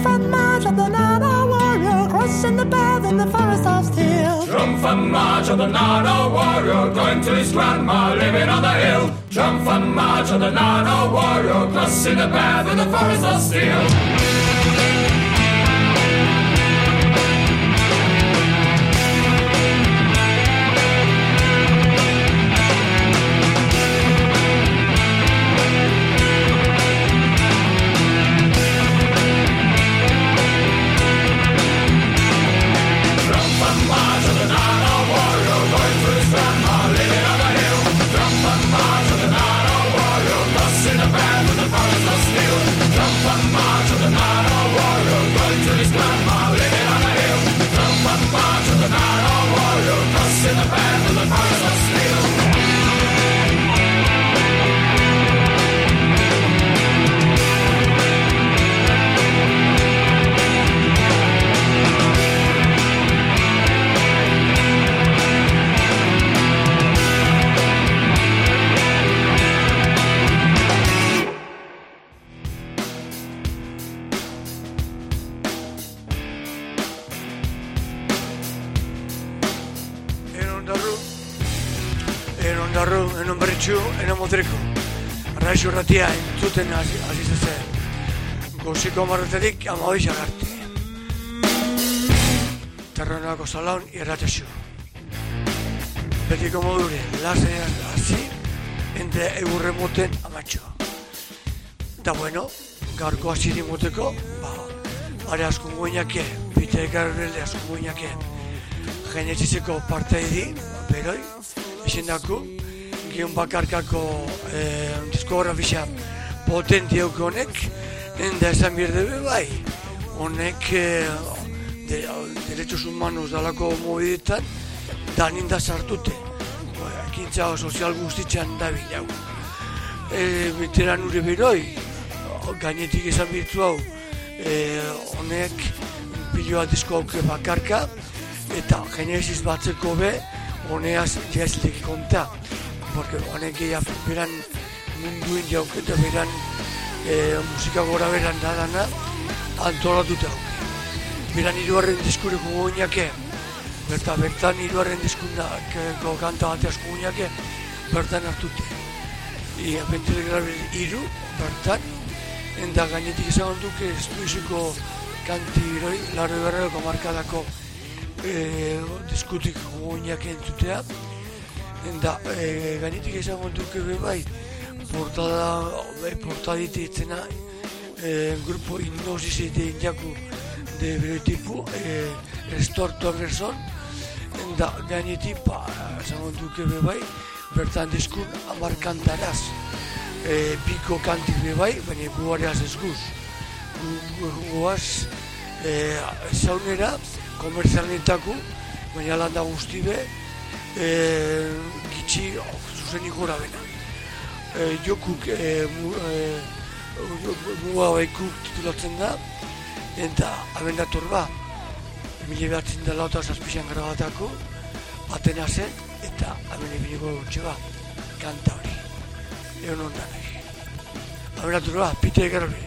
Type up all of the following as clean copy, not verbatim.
Triumphant march of the Nana warrior, crossing the path in the forest of steel. Triumphant march of the Nana warrior, going to his grandma living on the hill. Triumphant march of the Nana warrior, crossing the path in the forest of steel. Arraixo ratia entzuten azizezen. Goziko marroterik amabixak arte. Terronako salaun irratexo. Betiko modure, lasean hazi, ente egurre moten amatxo. Da bueno, garko hasi moteko, are askun guinake, bite garrele askun guinake, genetzizeko parteidi, beroi, esendako, gion bakarkako diskografisa potenti honek, enda esan birdebe bai, honek derechos humanos dalako mobidetan, daninda sartute, ekintza sozial guztitzen da bilau. Veteran ure beroi, gainetik esan birtu hau, honek piloa disko hauke bakarka, eta genesis batzeko be, honeaz jazileki konta. Porque honek beran munduin jauketa beran musika gora beran dadana antolatuta hauke. Beran hirugarren diskureko goinake, bertan hirugarren diskundako kanta bate asko goinake, bertan hartute. Bentere grabe hiru, bertan, enda gainetik esan duke estuiziko kanti biroi, laro egarrako markadako diskutik goinake entzutea. Enda, gainetik esan duke bai, portadite itzena, grupo Hipnosis de Indiaku de Berotipu, Restorto Agresor, enda gainetik esan duke bai, bertan diskun amarkantaraz, piko kantik bai, baina guareaz ez guz. Guaz, zaunera, komerzialenetako, baina landa guzti be, gitxi zuzenik gora bena. Jokuk mua baikuk titulatzen da, eta abendator ba, 1908 grabatako, Atena zen, eta abenebineko txeba, kanta hori. Egon ondan nahi. Abendator ba, pite egarri.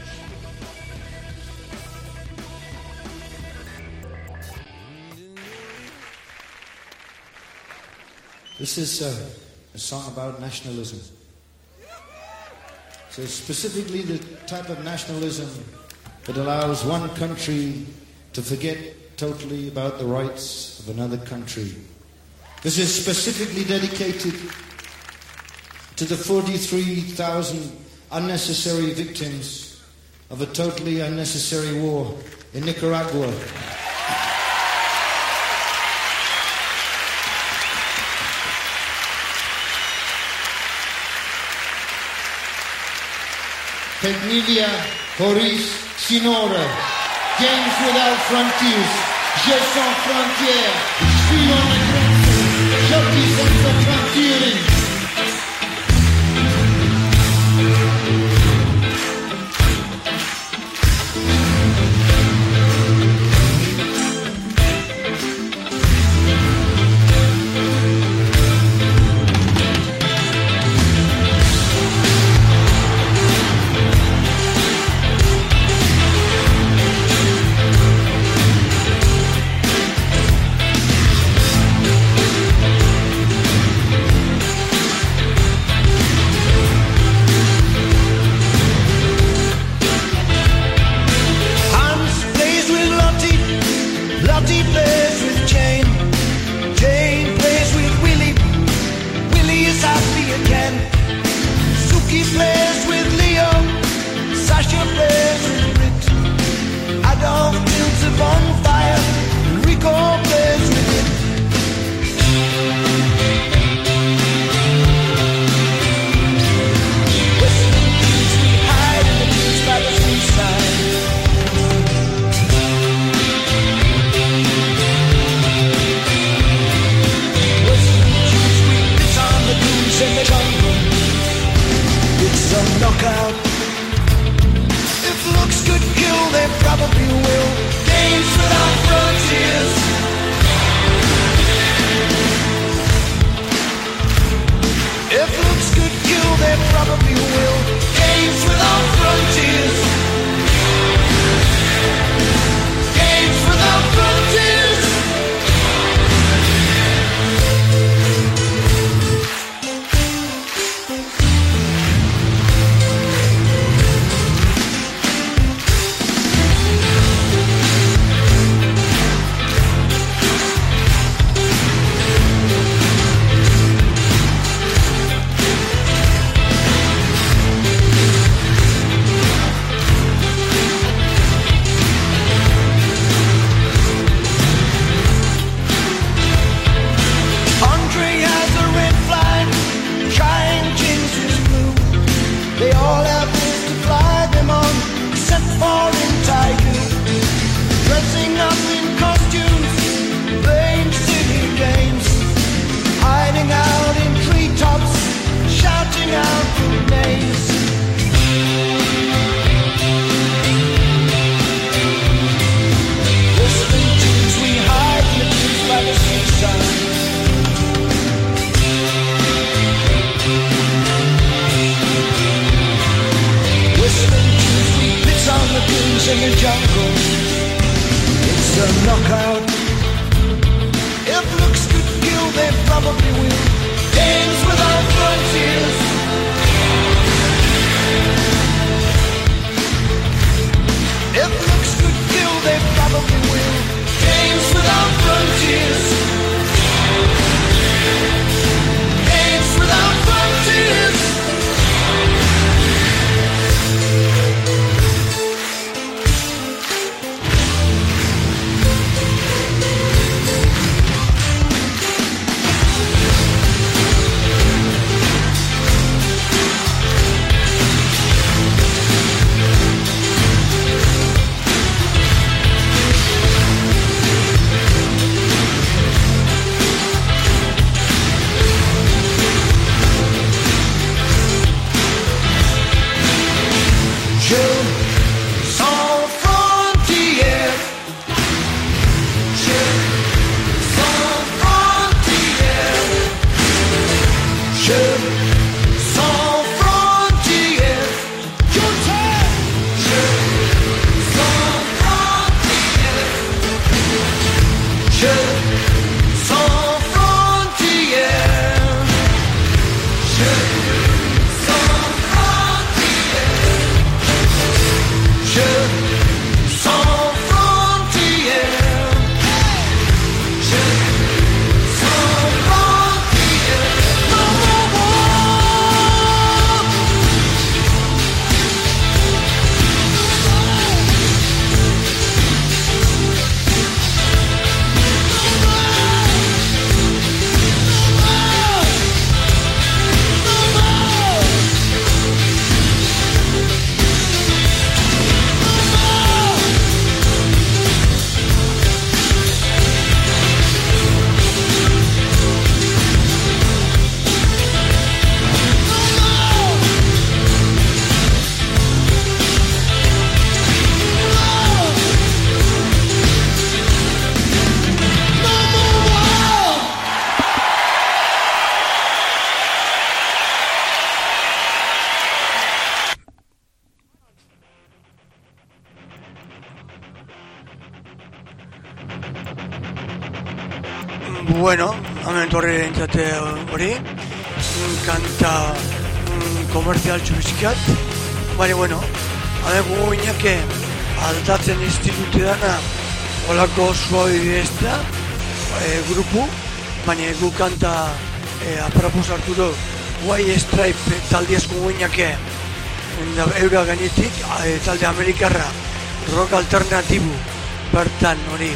This is a song about nationalism. So specifically the type of nationalism that allows one country to forget totally about the rights of another country. This is specifically dedicated to the 43,000 unnecessary victims of a totally unnecessary war in Nicaragua. Pegnilia Horis Sinora, Games Without Frontiers, Jeux sans frontières, Suivant les grenzen, Jockey senza frontiere. It's a knockout. If looks could kill, they probably will. Games without frontiers. If looks could kill, they probably will. Games without frontiers. Games without frontiers. Bueno, hemen torri entzate hori, kanta komerzial txubizkiat, baina bueno, adegu inake aldatzen institute dana olako suabi bidezta grupu, baina gu kanta aprapuz hartu du White Stripe taldiazko inake eura gainetik, talde amerikarra rock alternatibu bertan hori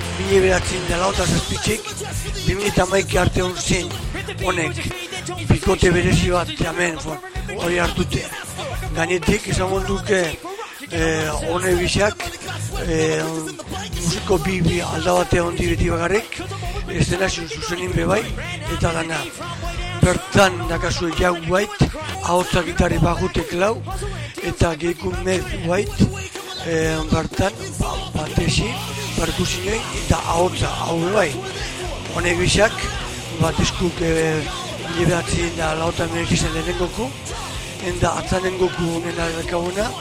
1997 2011 arte hon zen honek bikote berezi bat hemen hori hartute gainetik izango duke hone bisak musiko bi aldabate hondi beti bagarrik estenazio zuzenin bebai eta dana bertan dakazu Jack White ahotsa gitarri bajute klau eta geikun Meg White bertan batesi perkusioi eta ahotsa hau bai honek bisak bat eskuk liberatzen da lauta merkizan lehenengoku eta atzanengoku honen aldakaguna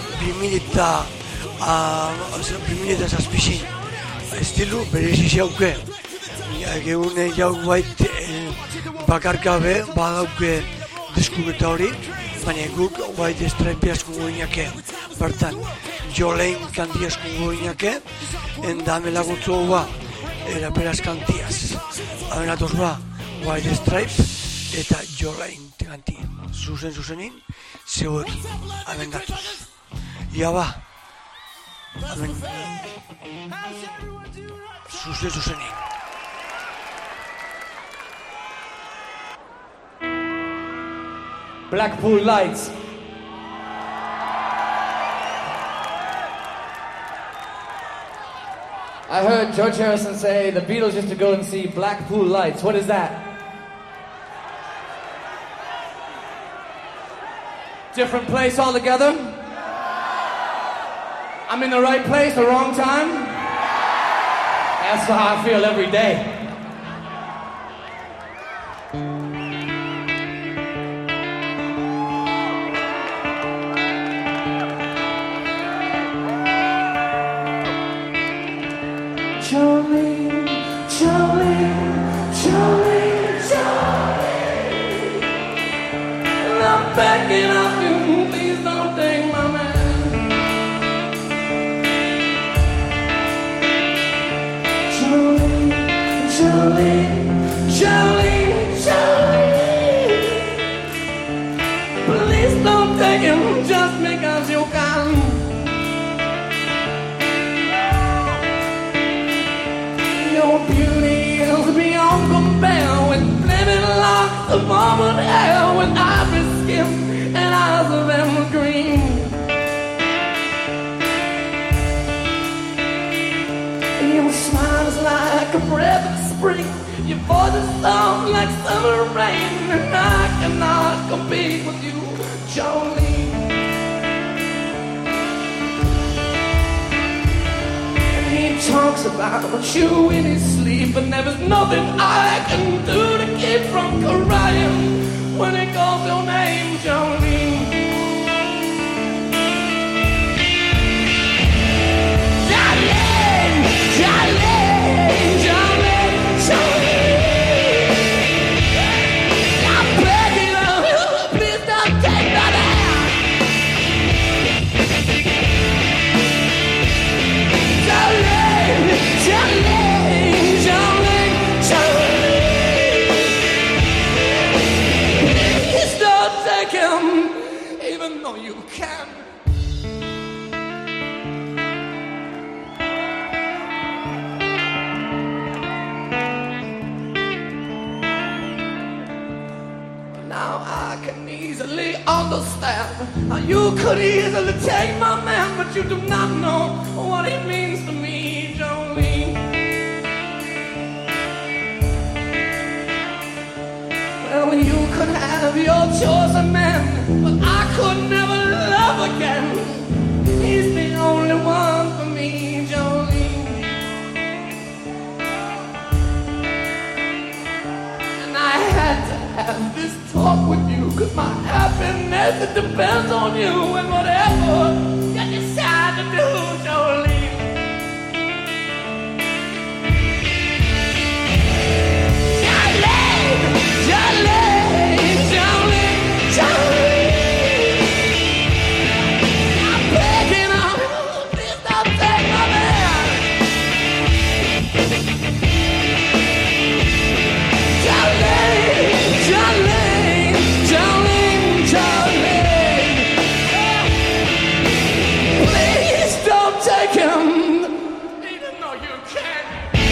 2007 estilu berezi xauke geune Jack White bakarkabe badauke diskubeta hori baina guk White Stripe asko goinake bertan Jolene kantiaz goinake enda melagotzu hau era peras kantiaz abenatoz White Stripe eta Jolene kantia zuzenin zeuekin abendatoz ia amen zuzenin Blackpool Lights. I heard George Harrison say the Beatles used to go and see Blackpool Lights. What is that? Different place altogether? I'm in the right place, the wrong time? That's how I feel every day. Jolene, Jolene, Jolene, Jolene. And I'm begging of you, please don't take my man. Jolene, Jolene, Jolene, Jolene. Please don't take him just because you can. Your beauty is beyond compare, with flaming locks of almond hair, with ivory skin and eyes of emerald green. Your smile is like a breath of spring, your voice is soft like summer rain, and I cannot compete with you, Jolene. He talks about you in his sleep, and there is nothing I can do to keep from crying when he calls your name, Jolene. Jolene, Jolene, Jolene, Jolene. I'm begging of you, please don't take that hand. Jolene, Jolene, Jolene, Jolene. Please don't take him, even though you can. Now I can easily understand how you could easily take my man, but you do not know what he means to me, Jolene. Well, you could have your chosen man, but I could never love again. He's the only one for me, Jolene. And I had to have this talk with you, 'cause my happiness, it depends on you, and whatever you decide to do, Jolene. Jolene, Jolene, Jolene, Jolene. I'm begging of you, please don't take my man. Jolene, Jolene, Jolene, Jolene. Please don't take him, even though you can.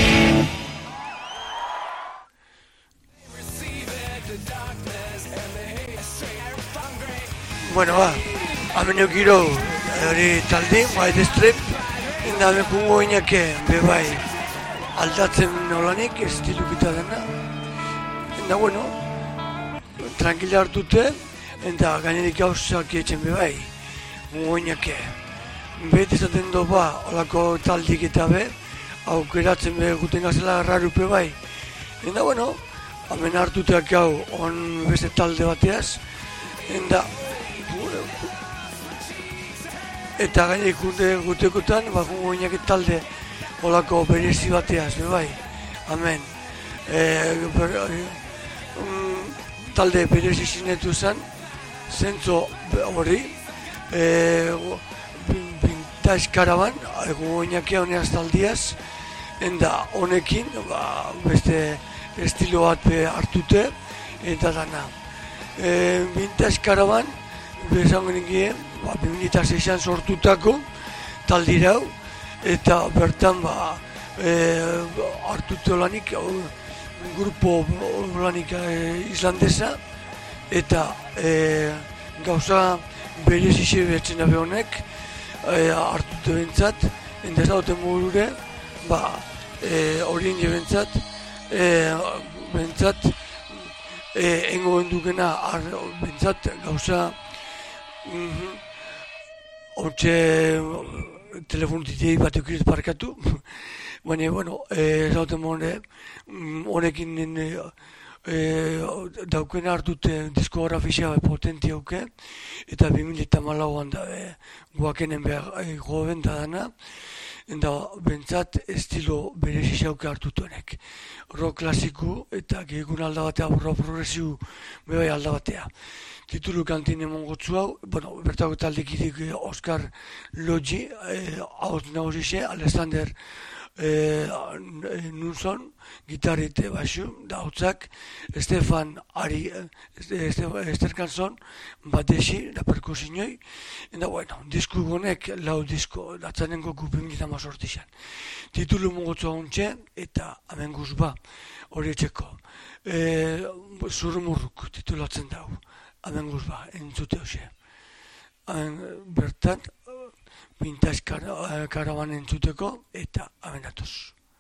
Bueno, hemen eukiro hori talde, White Strip, inda bekungo inake, bebai, aldatzen nolanik, estilukita dena. Eta, bueno, tranquila hartute, eta gainerik gauzak etxen bebai, gungo inake. Bet esaten do ba, olako taldik eta be, aukeratzen be guten gazela rarupe bai. Eta, bueno, hemen hartuteak hau on beste talde bateaz, eta gainerik gutekotan, gungo inake talde olako berezi bateaz, bebai, amen. Talde berezi sinetu zen, zentzo hori, Vintage Caravan, goinakia honeaz taldiaz, eta honekin beste estilo bat hartute, eta dana. Vintage Caravan, bezango nintzen, 2006an sortutako taldirau, eta bertan hartute olanik, grupo olanik islandesa, eta gauza berezixe behatzen dabe honek, hartute bentsat, eta ez dauten gurure, horien jebentzat, bentsat, engo bendukena, bentsat gauza, hortxe telefonitei bat eukiret parkatu, baina, bueno, ez dauten honekin daukena hartute diskografia potentia auke, eta 2014an da guakenen jo benta dana, Eta bentsat estilo berezi xauke hartutuenek. Rock klasiku eta gehiagun alda batea, rock progresiu bebai alda batea. Titulu kantin emongotzu hau, bertako taldekidik Oscar Loggi, hauz nagusixe, Alexander Nunson, gitarrite baixu, da hautzak, Stefan Esterkanson, batexi, da perkusinoi, eta disku gonek, lau disko, datzanengo gupin gitama sortizan. Titulu mongotzu hauntxe, eta hemen guzba, hori etxeko. Zurumurruk titulatzen dago, hemen guzba, entzute hoxe. Bertan, Vintage Caravan entzuteko eta amenatuz.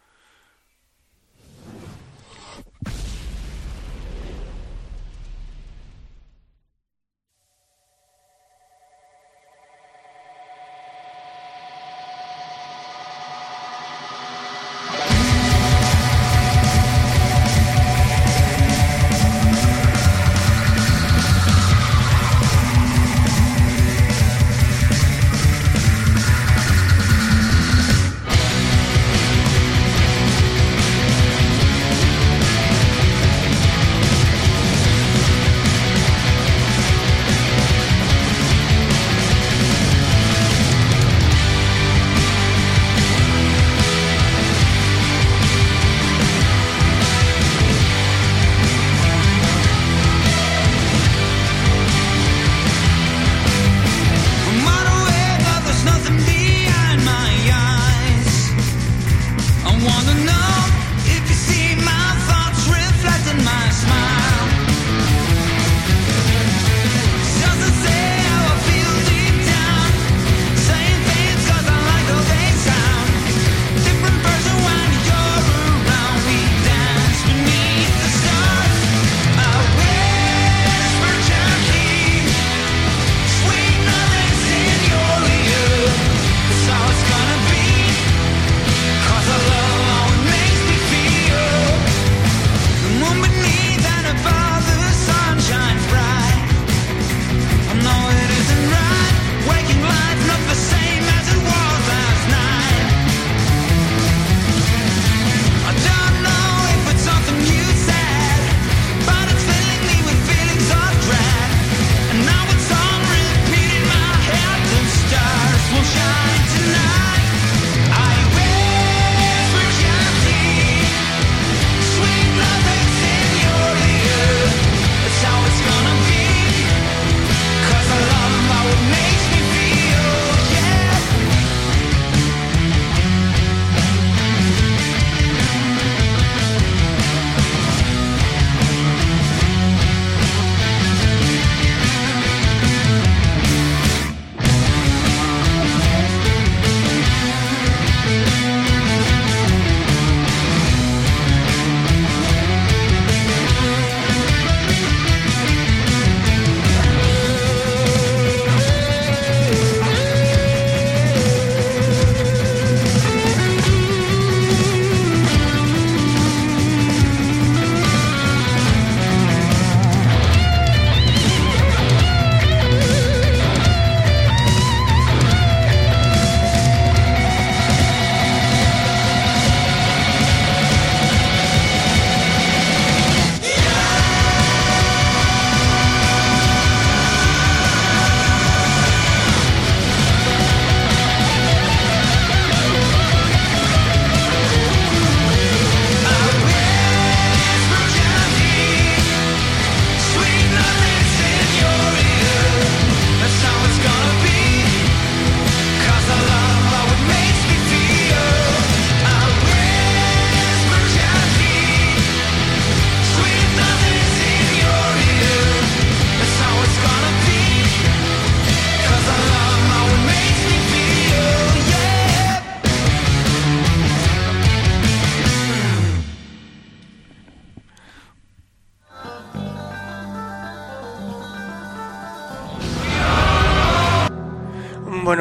Bueno,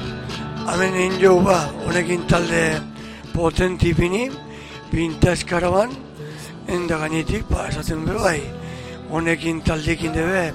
hemen egin jo, honekin talde potenti bini, Vintage Caravan, enda gainetik, esaten be bai, honekin taldekin debe,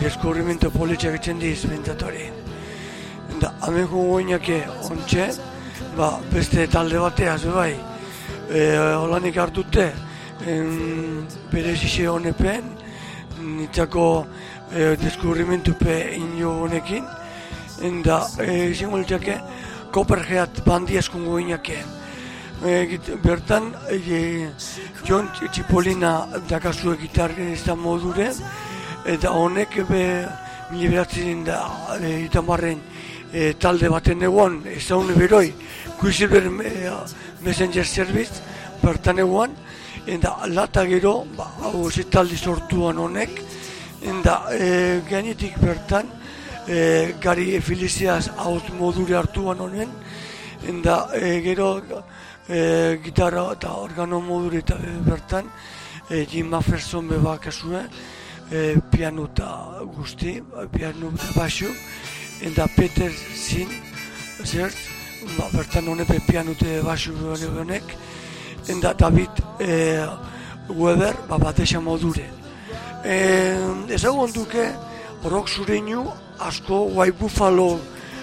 deskubrimiento politxak etxen diz, bentatori. Enda, hemen gogoinake ontxe, beste talde bateaz, bai, holanik hartute, bere zixe honepen, nitzako deskubrimentupe ino honekin, enda izango litzake Copperhead bandi eskungo inake. Bertan, John Cipollina dakazue gitarrista modure, eta honek mila beratzen da itamarren talde baten egon, ezaune beroi, Quicksilver Messenger Service, bertan egon, eta lata gero, hau talde sortuan honek, eta gainetik bertan, Gari Feliziaz hauz modure hartuan honen, eta gero gitarra eta organo modure eta bertan, Jim Maferson bebakazue, piano eta guzti, piano eta baixo, eta Peter Zinn, bertan honepe piano eta baixo honek, eta David Weber, batesa modure. Ezagun duke, rock zureinu, asko White Buffalo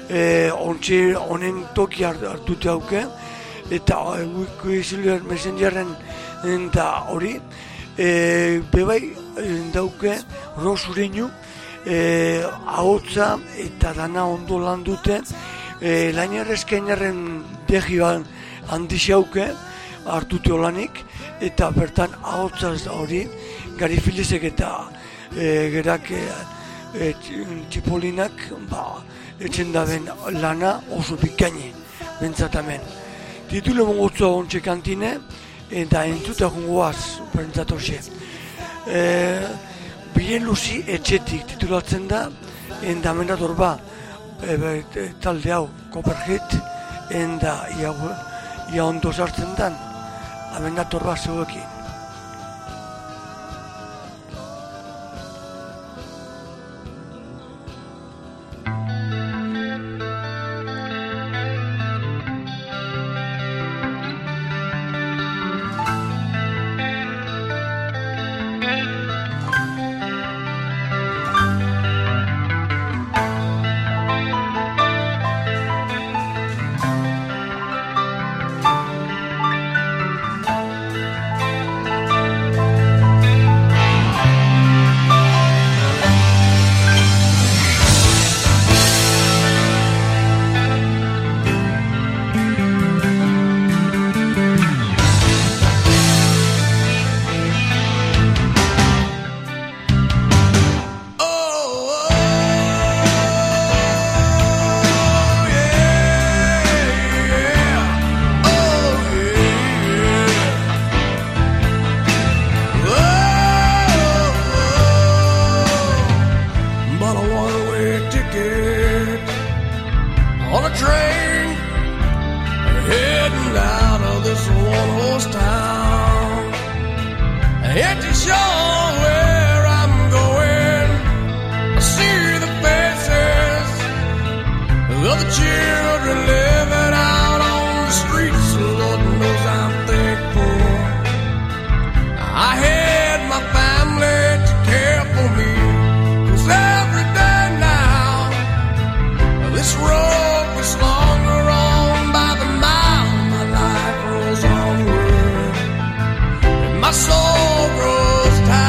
honen toki hartute hauke, eta Quicksilver Messengerren eta hori, bebai dauke rock zureinu, ahotza eta dana ondo lan dute, lainerrezkenaren degioan handixauke hartute olanik, eta bertan ahotza hori, Gari Filizek eta gerak Cipolinak etzen daben lana oso bikaini, bentsatamen. Titulu mongotzoa ontsa kantine, eta entzuta jungoaz, bentsatose. Bien luzi etxetik titulatzen da, eta amendator talde hau, Copperhead, eta ia ondo sartzen dan, amendator zeuekin. My soul grows tired.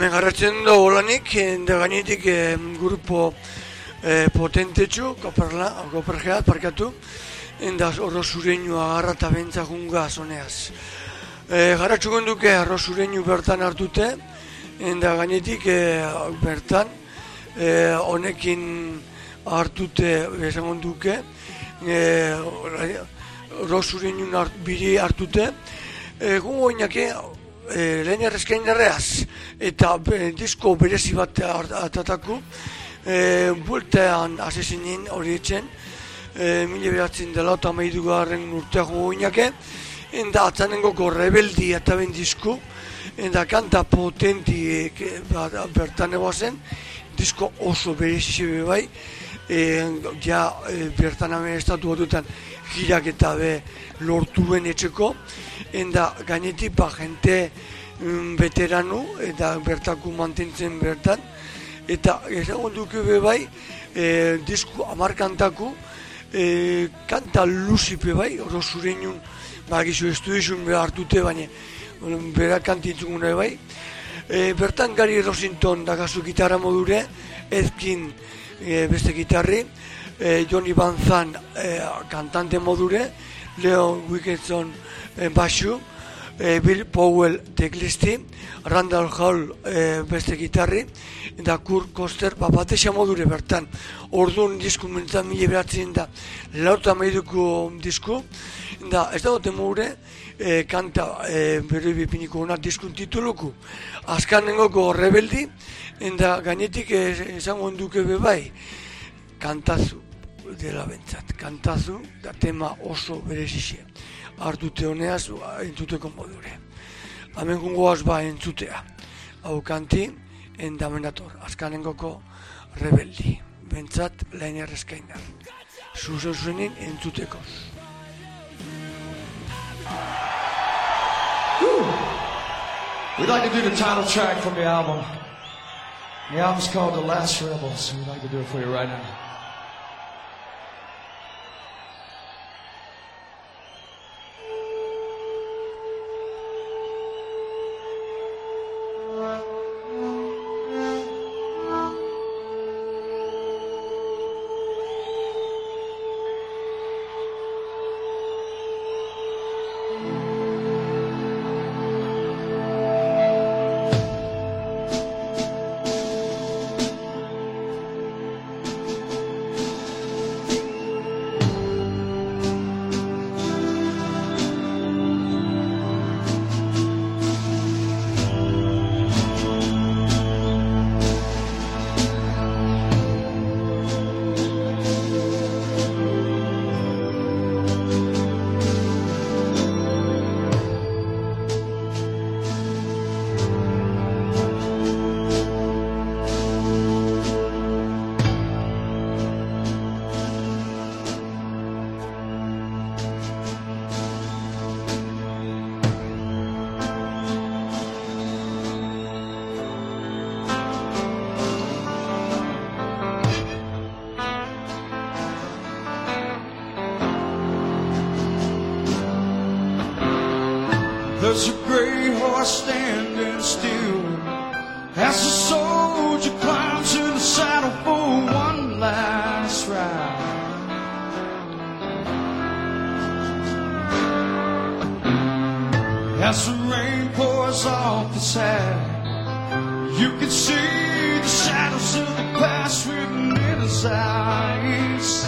Garratzen da holanik, da gainetik grupo potentetxu, kopergeat parkatu, da horro zureinu agarra eta bentza junga zoneaz. Garratxukon duke arro zureinu bertan hartute, da gainetik bertan honekin hartute esango duke, arro zureinu biri hartute, gungo inake lehen errezkain erreaz, eta disko berezi bat atataku, bueltean asesinin hori etxen, 1982 urtea gungo inake, enda atzanengoko rebeldi eta ben disko, enda kanta potenti bertan egoazen, disko oso berezi bai, bertan hemen estatu batuetan girak eta lortuen etxeko, enda gainetik jente veteranu eta bertaku mantentzen bertan, eta ezagun duke bai, disko amarkantaku, kanta luzipe bai, oro zureinun, bagizu estudizun hartute, baina berak kantintzugune bai. Bertan Gary Rossington dakazu gitarra modure, ezkin beste gitarri, Johnny Van Zandt kantante modure, Leon Wilkinson basu, Bill Powell teklisti, Randall Hall beste gitarri, eta Kurt Koster batesa modure bertan. Orduan disku mentzat 1982 disku, eta ez dagote modure kanta bere bipiniko hona diskun tituluku. Azkanengoko rebeldi, eta gainetik esango duke bebai, kantazu dela bentzat, kantazu da tema oso berezizia. Hartute honeaz entzuteko modure. Hemen gungoaz entzutea. Hau kanti, endamenator, azkanengoko rebeldi. Bentzat lehen errezkainan. Zuzenin entzutekoz. We'd like to do the title track from the album. The album's called The Last Rebel, so we'd like to do it for you right now. There's a gray horse standing still as the soldier climbs in the saddle for one last ride. As the rain pours off his head, you can see the shadows of the past written in his eyes.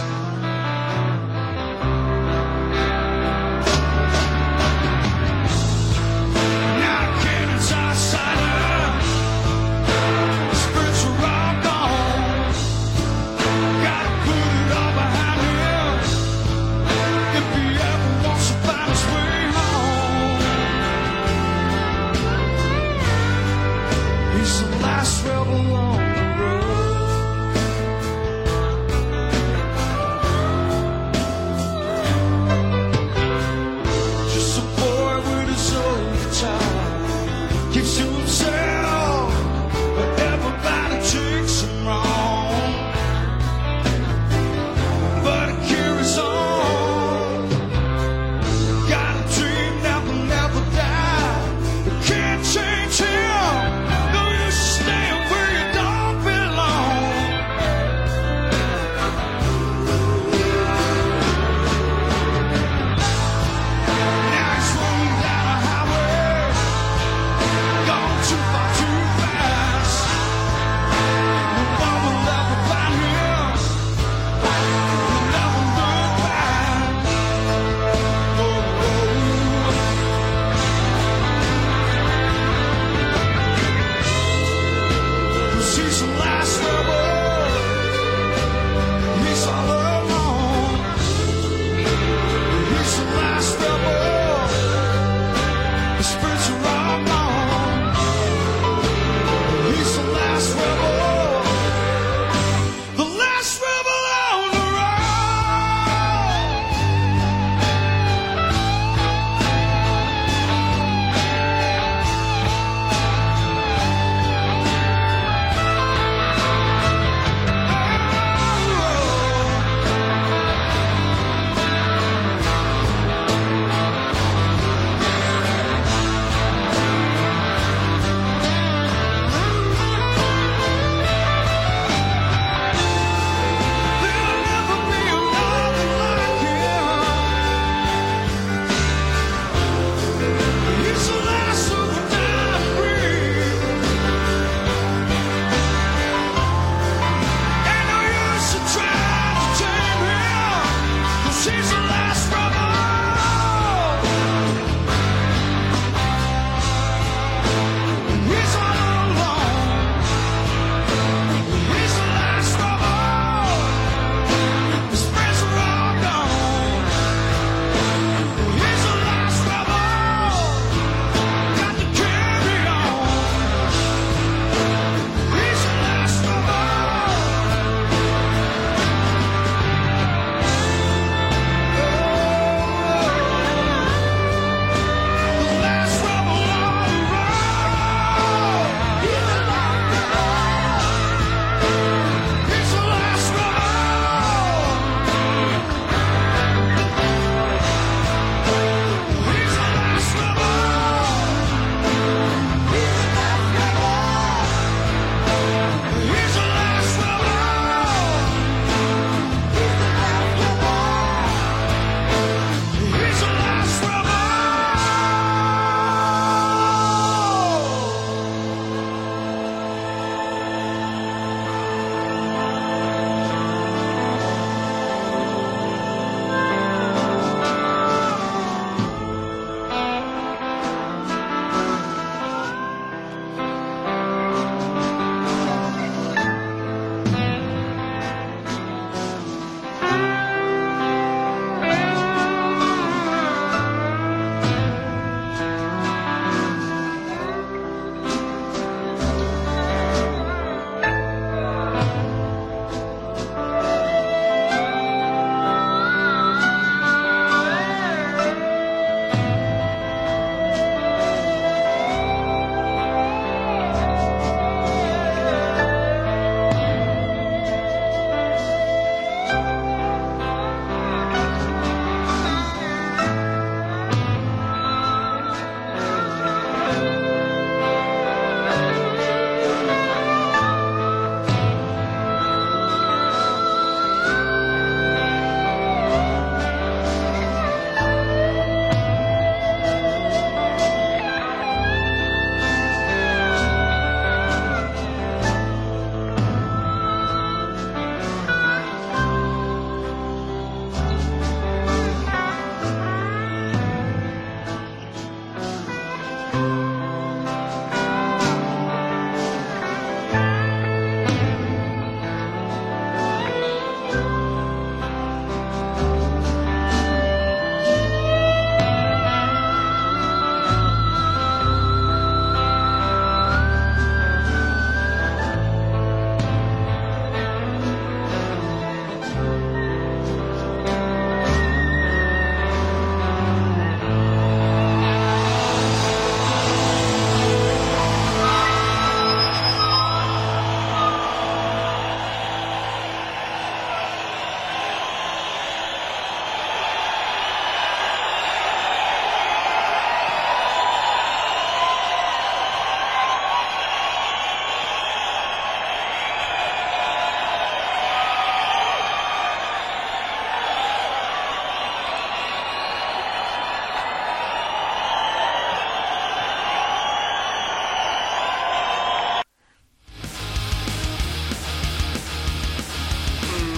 Change him, no use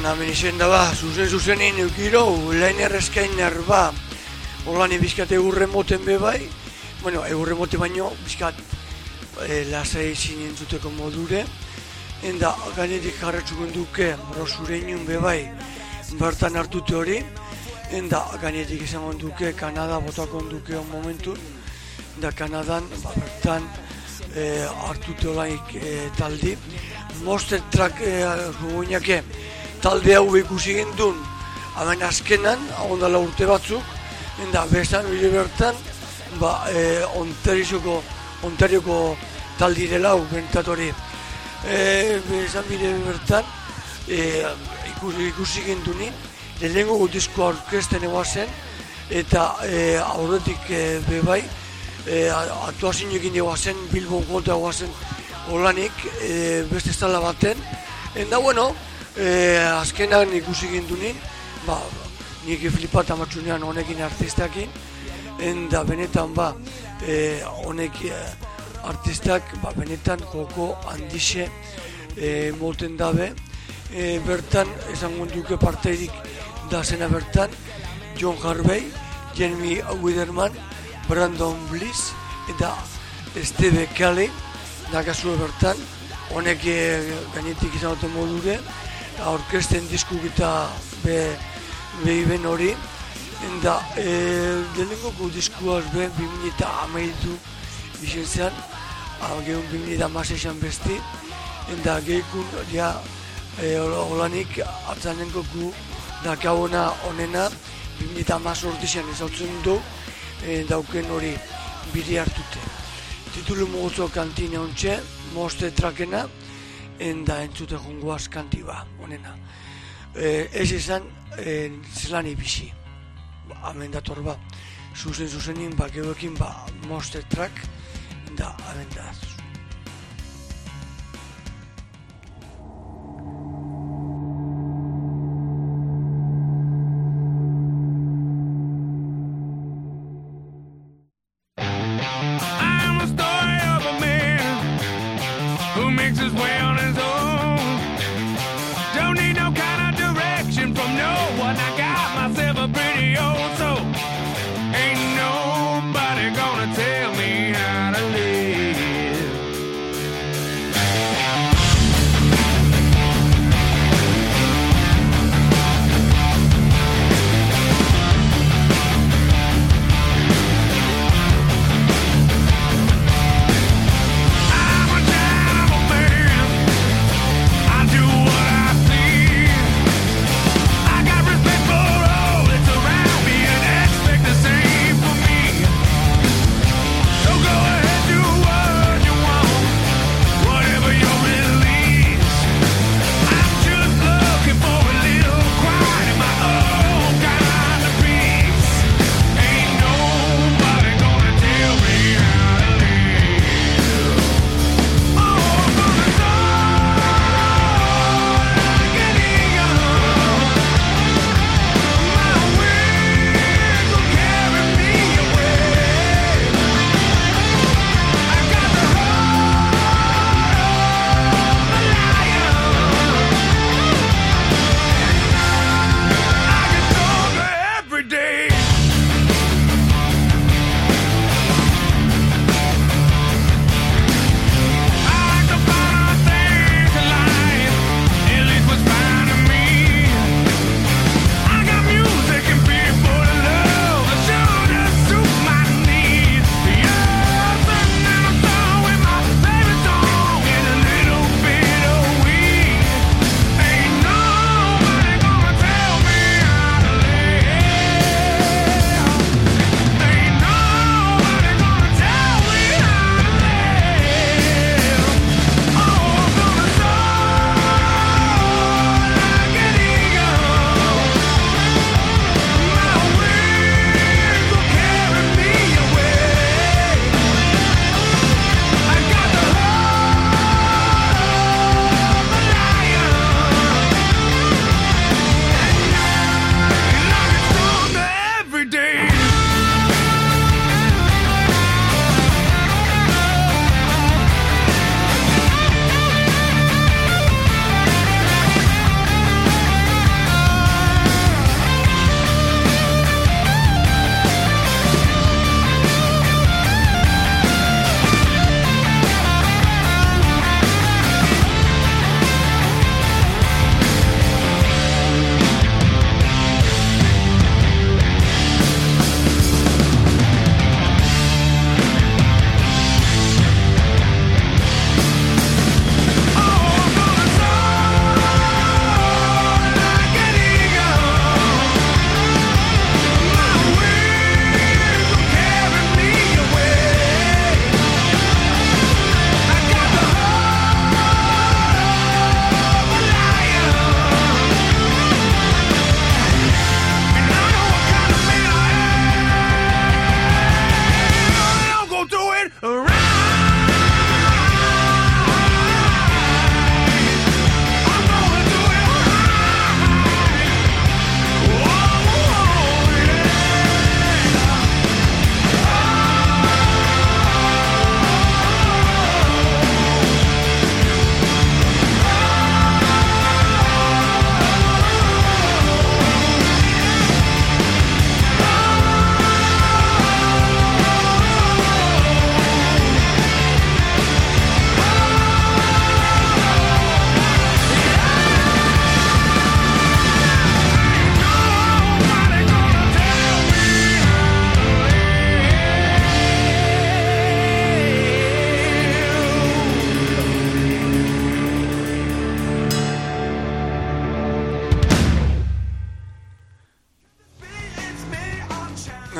Hemen izen da zuzenin eukiro, Lainer Eskainer holan bizkat egurre moten bebai, bueno, egurre mote baino, bizkat lasai zinen zuteko modure, enda gainetik jarratzukon duke, rosureinun bebai, bertan hartute hori, enda gainetik izango duke, Kanada botakon duke on momentu, da Kanadan, bertan hartute olaik taldi, Monster Truck rugoinake, talde hau ikusi gendun, hemen azkenan, ondala urte batzuk, enda bestan bide bertan, Ontarioko taldi dela hau, bentatori. Bestan bide bertan, ikusi gendunin, lehenengo disko orkesten egoazen, eta aurretik bebai, aktuazioekin egoazen, Bilbon konta egoazen, holanik, beste estala baten, enda bueno, azkenan ikusi gindunin, nik flipat amatxunean honekin artistakin, enda benetan honek artistak benetan joko handixe moten dabe, bertan esango duke parteirik da zena bertan, John Harvey, Jeremy Widerman, Brandon Bliss eta Steve Kelly, dakazue bertan, honek gainetik izan duten modure, orkesten diskuk eta behiben hori, eta lehenengoko diskuaz 2012 izan zen, gehun 2016an besti, eta gehikun holanik atzanenko gu dakabona honena 2018an ezautzen du, dauken hori biri hartute. Titulu mogozo kantine ontxe, Monster Truckena, enda entzute jongoaz kanti honena. Ez izan zelan ibizi. Hemen dator zuzenin geoekin Monster Truck, da hemen da.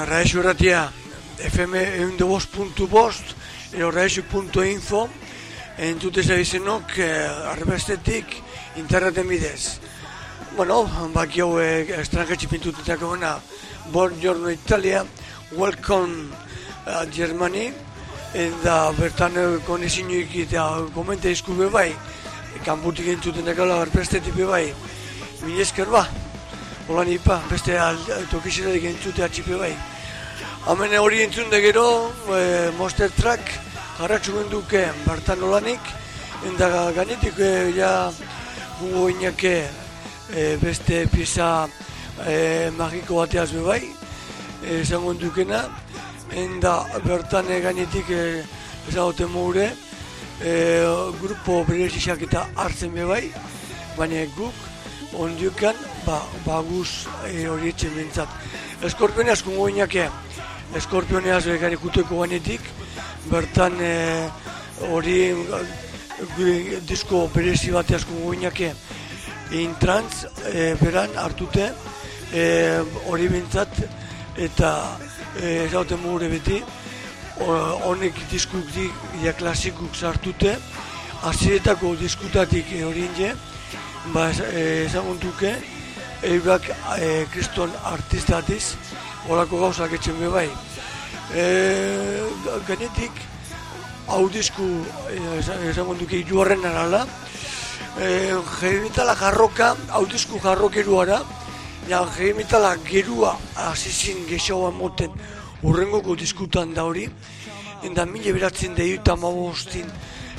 Raixo Ratia, FM 102.5, edo raixo.info, entzute zabizenok arbestetik interneten bidez. Bueno, baki hau estrangetxi pintutetako gana, Buongiorno Italia, Welcome Germany, eta bertan konezinoik eta komente izkube bai, kanputik entzuten dakala arbestetik bai, mila esker ba. Olan ipa, beste tokizerarik entzute atxipe bai. Hemen hori entzun da gero, Monster Truck jarratxu genduke bertan olanik, eta ganetik ja gungo inake beste pieza magiko bateaz bai, esango dukena, eta bertan ganetik ezagoten moure, grupo berezizak eta hartzen bai, baina guk ondukan, baguz hori etxen bintzat. Eskorpioneaz kungo inake, eskorpioneaz gari kuteko ganetik, bertan hori disko berezi bateaz kungo inake, intrantz beran hartute, hori bintzat, eta ezauten mugure beti, honek diskuk ja klasikuk sartute, aziretako diskutatik hori inge, ezagun duke, eurak kriston artistatiz, horako gauzak etxen be bai. Ganetik, hau disku, ezagun duke, iruarren arala, heavy-metala jarroka, hau disku jarrokeruara, heavy-metala gerua azizin gexaua moten urrengoko diskutan da hori, eta mila beratzen da eta mabostin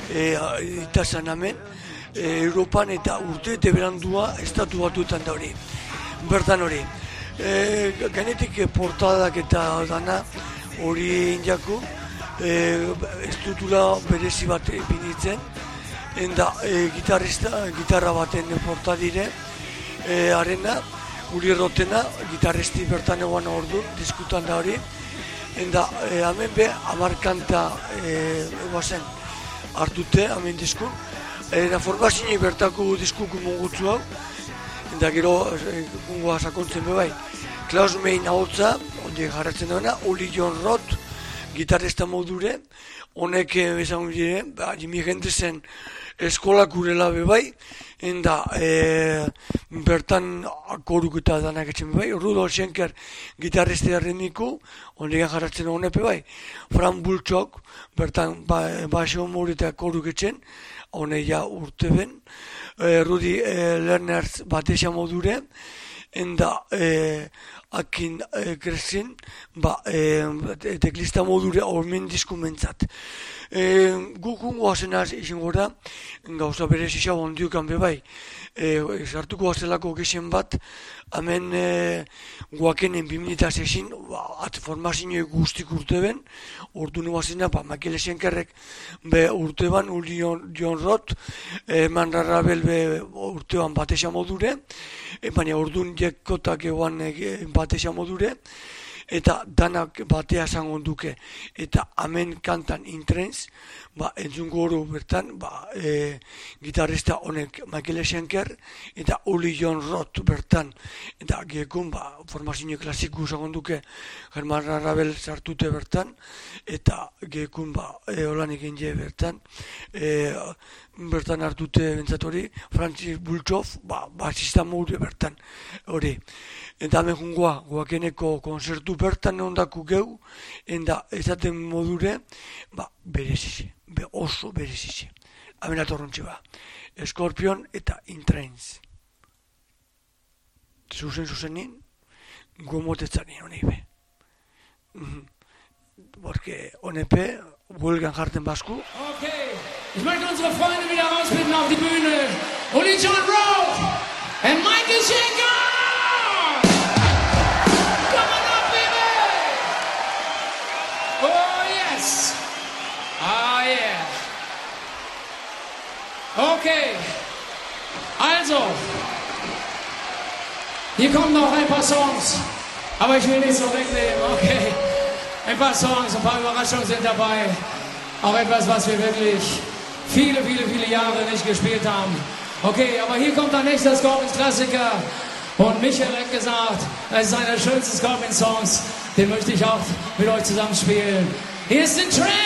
itazan hemen, Europan eta urte eta berandua estatu batuetan da hori, bertan hori. Ganetik portadak eta dana hori injako, estruktura berezi bat binitzen, eta gitarra baten portadire, arena, guri errotena, gitarristi bertan eguan ordu, diskutan da hori, eta hemen be, 10 kanta eguazen hartute, hemen diskun, eta formazini bertako diskuku mongutzu hau, eta gero gungoa sakontzen be bai. Klaus Mein ahotza, onde jarratzen duena, Uli John Roth, gitarrista modure, honek ezagun dire, Jimi Hendrixen eskolak urela be bai, eta bertan koruk eta danak etxen be bai, Rudolf Schenker gitarrista ritmiku, onde jarratzen honepe bai, Frank Bultxok, bertan basio mori eta koruk etxen, hone ja urte ben, Rudi Lernerz batesa modure, eta akin kresin, teklista modure hormen diskumentzat. Gukungo azenaz izan gora, gauza berez izan ondiukan bebai, sartuko azelako gexen bat, hemen guakenen 2006, formazio guztik urte ben, ordu nuazena, Makele Schenkerrek urte ban, Uli John Roth, Manra Rabel urtean batesa modure, baina ordun jekotak eguan batesa modure, eta danak batea zangon duke, eta hemen kantan intrenz, entzungo hori bertan, gitarrista honek Makele Schenker, eta Uli John Roth bertan, eta gekun, formazio klasiku zangon duke, German Rabel sartute bertan, eta gekun, holanik inge bertan, bertan hartute bentzatori, Francis Bultxov, basista moure bertan, hori. Eta hemen jungoa, guakeneko konzertu bertan ondako geu, eta ezaten modure, berezize, oso berezize. Hemen atorrontxe Scorpion eta Intrains. Zuzenin, gomotetzanin honei be. Porque honepe, huelgan jarten basku. Okay, ich möchte unsere Freunde wieder rausbitten auf die Bühne. Uli John Roth and Michael Schenker! Okay, also, hier kommen noch ein paar Songs, aber ich will nicht so wegnehmen, okay. Ein paar Songs, ein paar Überraschungen sind dabei, auch etwas, was wir wirklich viele Jahre nicht gespielt haben. Okay, aber hier kommt der nächste Scorpions-Klassiker und Michael hat gesagt, es ist einer der schönsten Scorpions-Songs, Den möchte ich auch mit euch zusammen spielen. Hier ist ein Trance.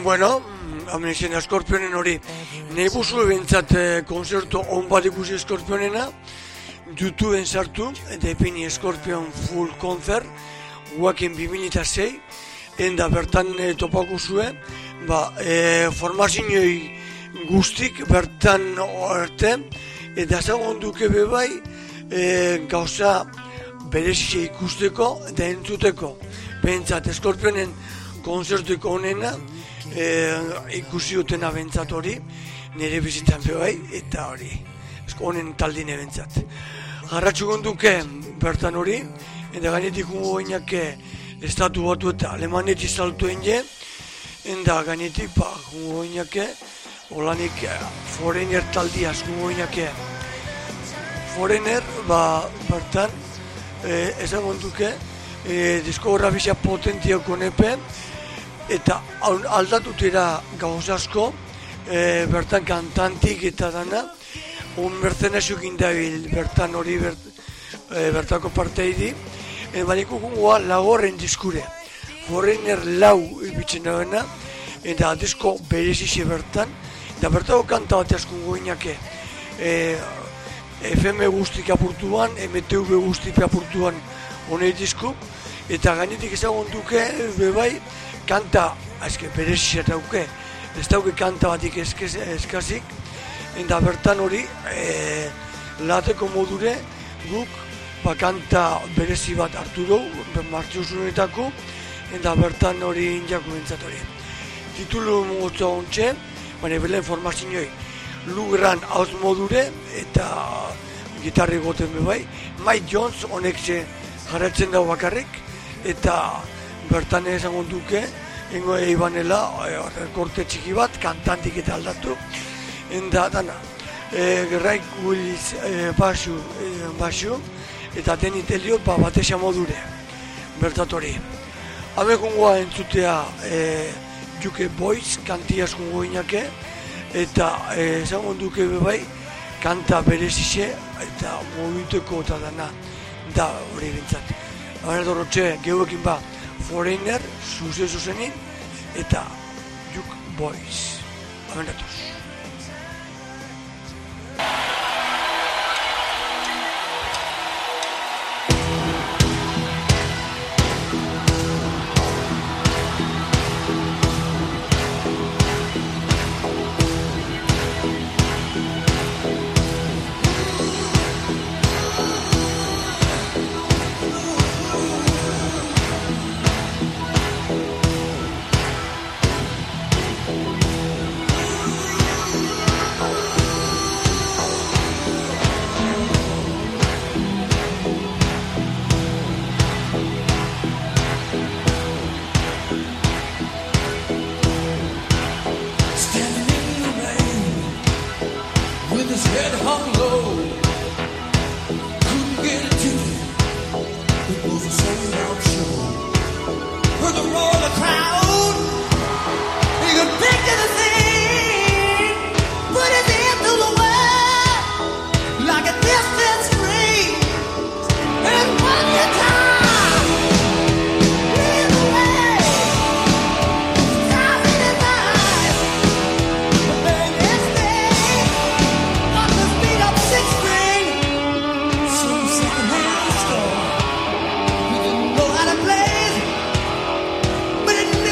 Bueno, hemen Skorpionen hori. Nahi buzu bentsat konzertu on bat ikusi Skorpionena, YouTubeen sartu, eta epini Skorpion Full Concert, guakin 2006, enda bertan topako zuen, formazioi guztik bertan arte, eta zagon duke bebai, gauza berezia ikusteko eta entzuteko. Bentsat Skorpionen konzertuko onena, ikusi utena bentsat hori, nire bizitan bebai, eta hori, honen taldine bentsat. Jarratxukon duke bertan hori, eta gainetik goinak estatu batu eta alemanetik saltu enge, eta gainetik goinak holanik Foreigner taldiaz goinak. Foreigner, bertan, ezagon duke, diskografia potentiako nepe, eta aldatutera gauz asko, bertan kantantik eta dana, mercenazio gindabil bertan hori bertako parteidi, baniko gungoa lagorren diskure. Foreigner lau ibitzen dagoena, eta disko berezize bertan, eta bertako kanta bat askungo inake, FM guztik apurtuan, MTV guztik apurtuan honei disku, eta gainetik ezagun duke, bebai, kanta, berezize dauke, ez dauke kanta batik eskazik, eta bertan hori, lateko modure, guk, kanta berezi bat hartu dugu, martxosunetako, eta bertan hori injako bentsat hori. Titulu mugotza ontxe, baina bela informazioi, Lugran hauz modure, eta gitarri goten bebai, Mike Jones honek jarratzen dago bakarrik, eta bertan ezagun duke, hengo eibanela, korte txiki bat, kantantik eta aldatu, eta dana, Gerraik Willis basu, eta Denit Elliot batesa modure, bertatori. Hamekungoa entzutea Juke Boys, kantiaz kungo inake, eta ezagun duke bebai, kanta berezize, eta mobiteko eta dana, da hori bintzat. Baina dorotxe, geuekin Foreigner, zuzenin, eta Juke Boys. Amenatuz. But it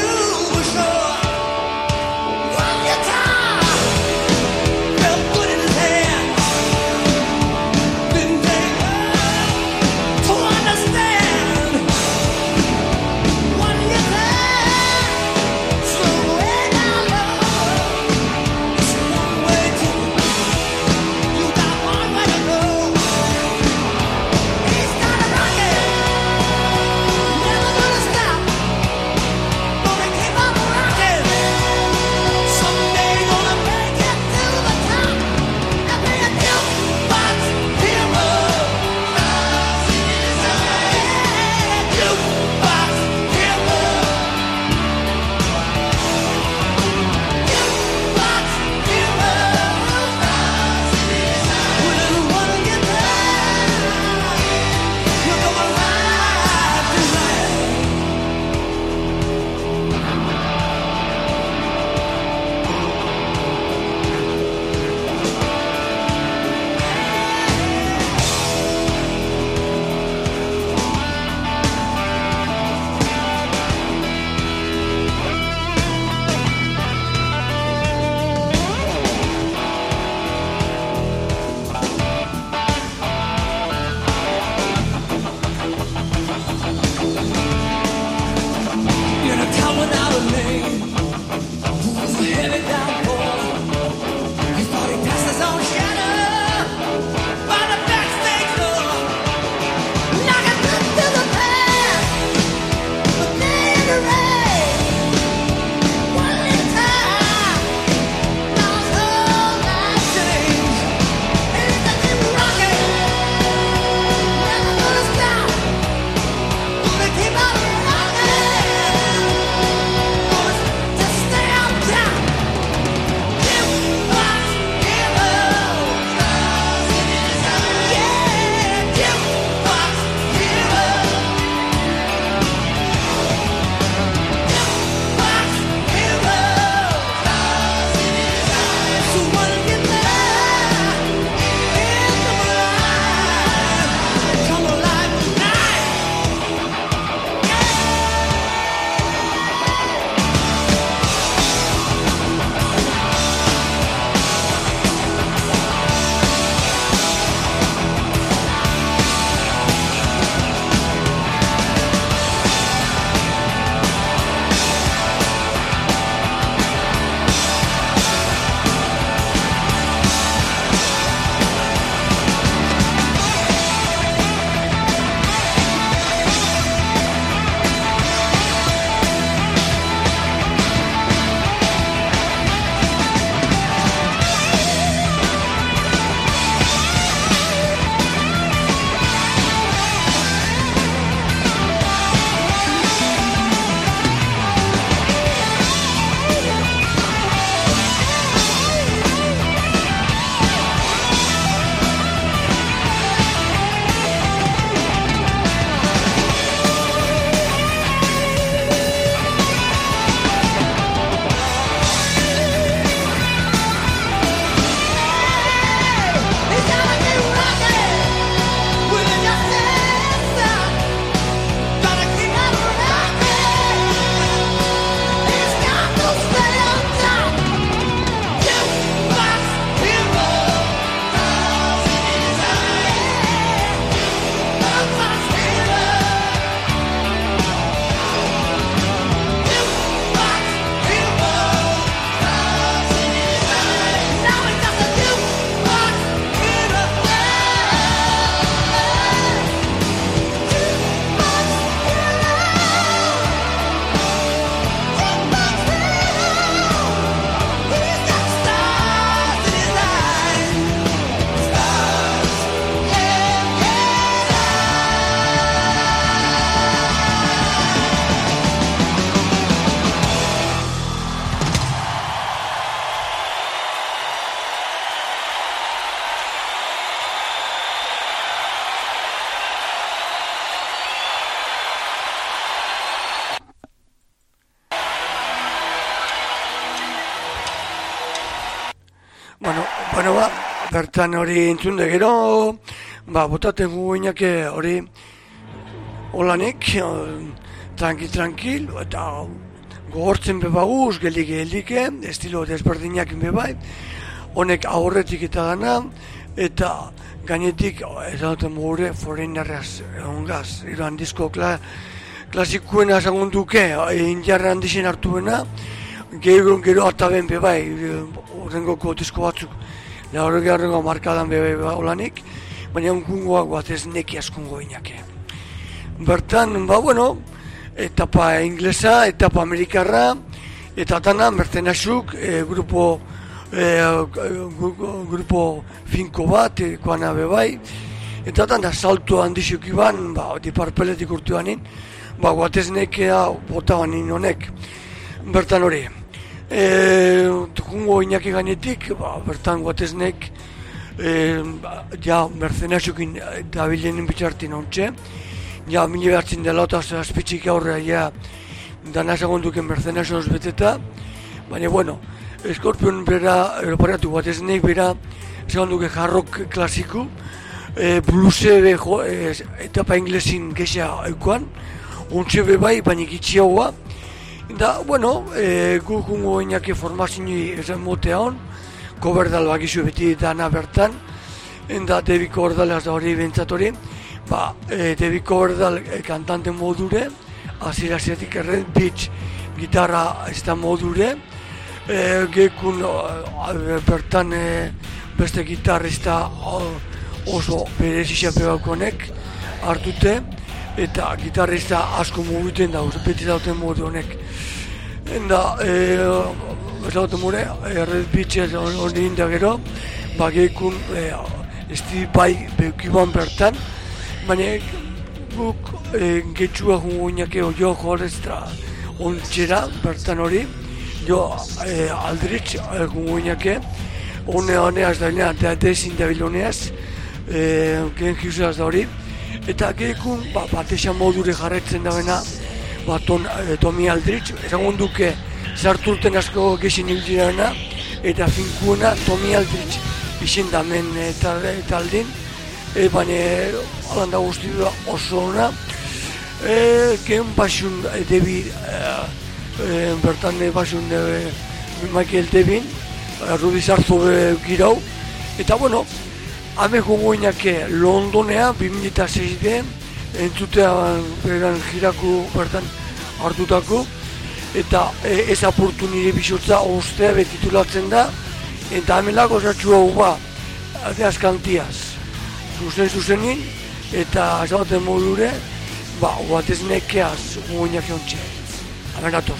Bueno, bertan hori entzun da gero, botaten guinake hori holanik, tranquil, eta gogortzen bebaguz, geldike, estilo desberdinak bebai, honek aurretik eta dana, eta gainetik, ezauten gure, foreinerraz, ongaz, iran disko klasikuena zagunduke, indiarra handixen hartuena, gero ataben bebai, horrengoko disko batzuk, horrengo markadan bebai holanik, baina unkungoak batez neki askungo inake. Bertan, etapa inglesa, etapa amerikarra, eta dana mercenasuk, grupo finko bat, koana bebai, eta dana salto handixuk iban, diparpeletik urtuanin, batez nekea botabanin honek, bertan hori. Tukungo inaki gainetik, bertan guateznek mercenasukin dabilenin bitxartin ontxe, mila behartzen dela eta azpitzik aurrea dana segunduken mercenasoz beteta, baina Scorpion bera, eroparatu guateznek bera segunduke jarrok klasiku, bluse etapa inglesin gexa eukoan, ontxe bebai, baina gitxiagoa. Da, gukungo inaki formazini esan motea hon, Coverdale bakizu beti dana bertan, da David Coverdale da hori bentzatori, David Coverdale kantante modure, aziraziatik Red Beach gitarra ez da modure, gekun bertan beste gitarrista oso berezizia pegaukonek hartute, eta gitarrista asko mugiten da, beti dauten modu honek. Eta, ez dauten mure, Red Beach hori inda gero, gekun Steve Vai beukiban bertan, baina guk getxua jungo inake jo joreztra ontxera bertan hori, jo aldritz jungo inake, honeaz da hile, dezin da biloneaz, gen jiuzaz da hori, eta gekun batesan modure jarretzen dabena, Tommy Aldrich, ezagun duke zarturten asko gexin hildirana, eta finkuena Tommy Aldrich izin damen taldin, baina alanda guzti oso ona, gen basun David, bertan basun Michael Devin, Rudy Sarzo girau, eta hame jongo inake Londonea, 2006 entzutea beran jiraku bertan hartutako, eta ez apurtu nire bisotza ostea betitulatzen da, eta hamelako zatxua huba, azkantiaz, zuzenin, eta ezabaten modure, guatez nekeaz jongo inake ontxe, amenatoz.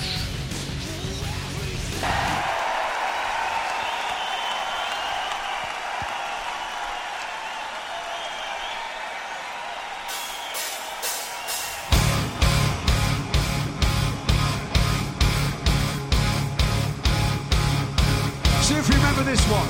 See if you remember this one.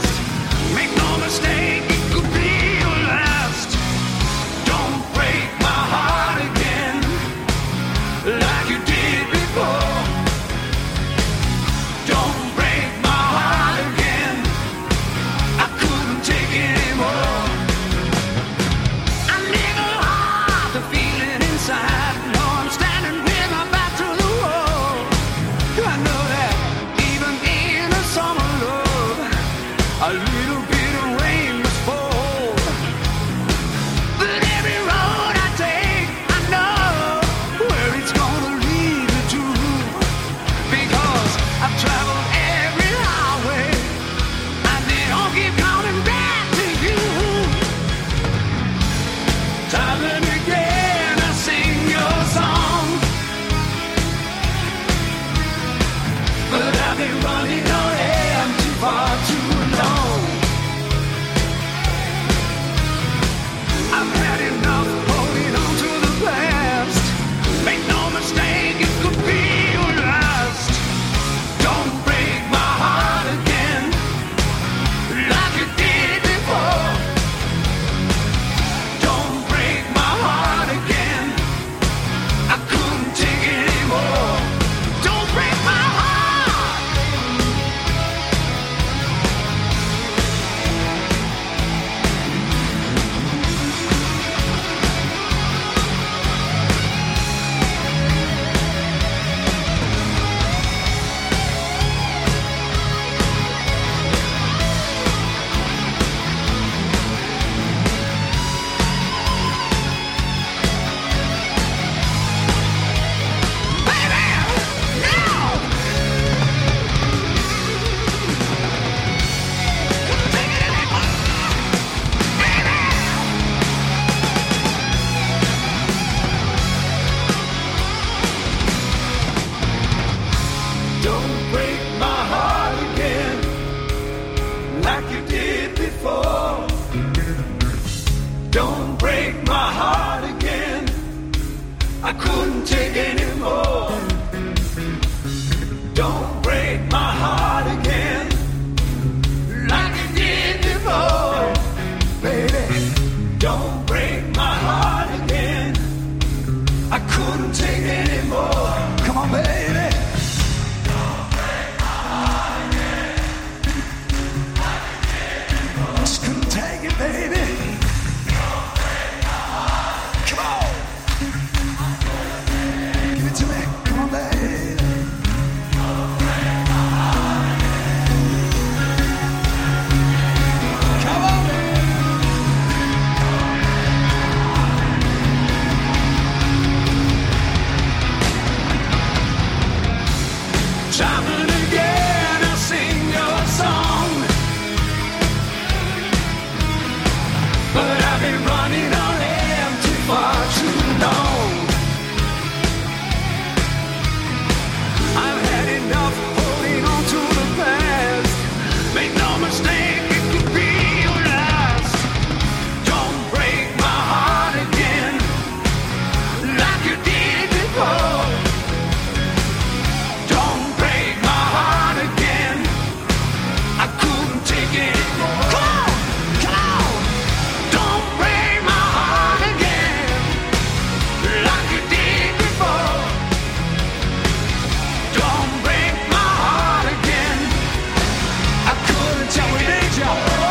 Mistake, it could be your last. Don't break my running on empty for too long. I've had enough holding on to the past. Make no mistake, it could be your last. Don't break my heart again, like you did before. Don't break my heart again, I couldn't take it anymore. Don't break my heart. Don't break my heart again, like you did before. Don't break my heart again, I couldn't take anymore. Don't break my heart again, like you did before. Baby, don't break my heart again, I couldn't take anymore. Come on, baby. Just couldn't take it, baby. Come on. Give it to me. Come on, baby. Come on. Time and again I sing your song, but I've been running on empty for too long. I've had enough holding on to the past. Make no mistake, it could be your last. Don't break my heart again, like you did before. Don't break my heart again, I couldn't take it anymore. Come on, come on. Don't break my heart again, like you did before. Don't break my heart again, I couldn't tell we need you.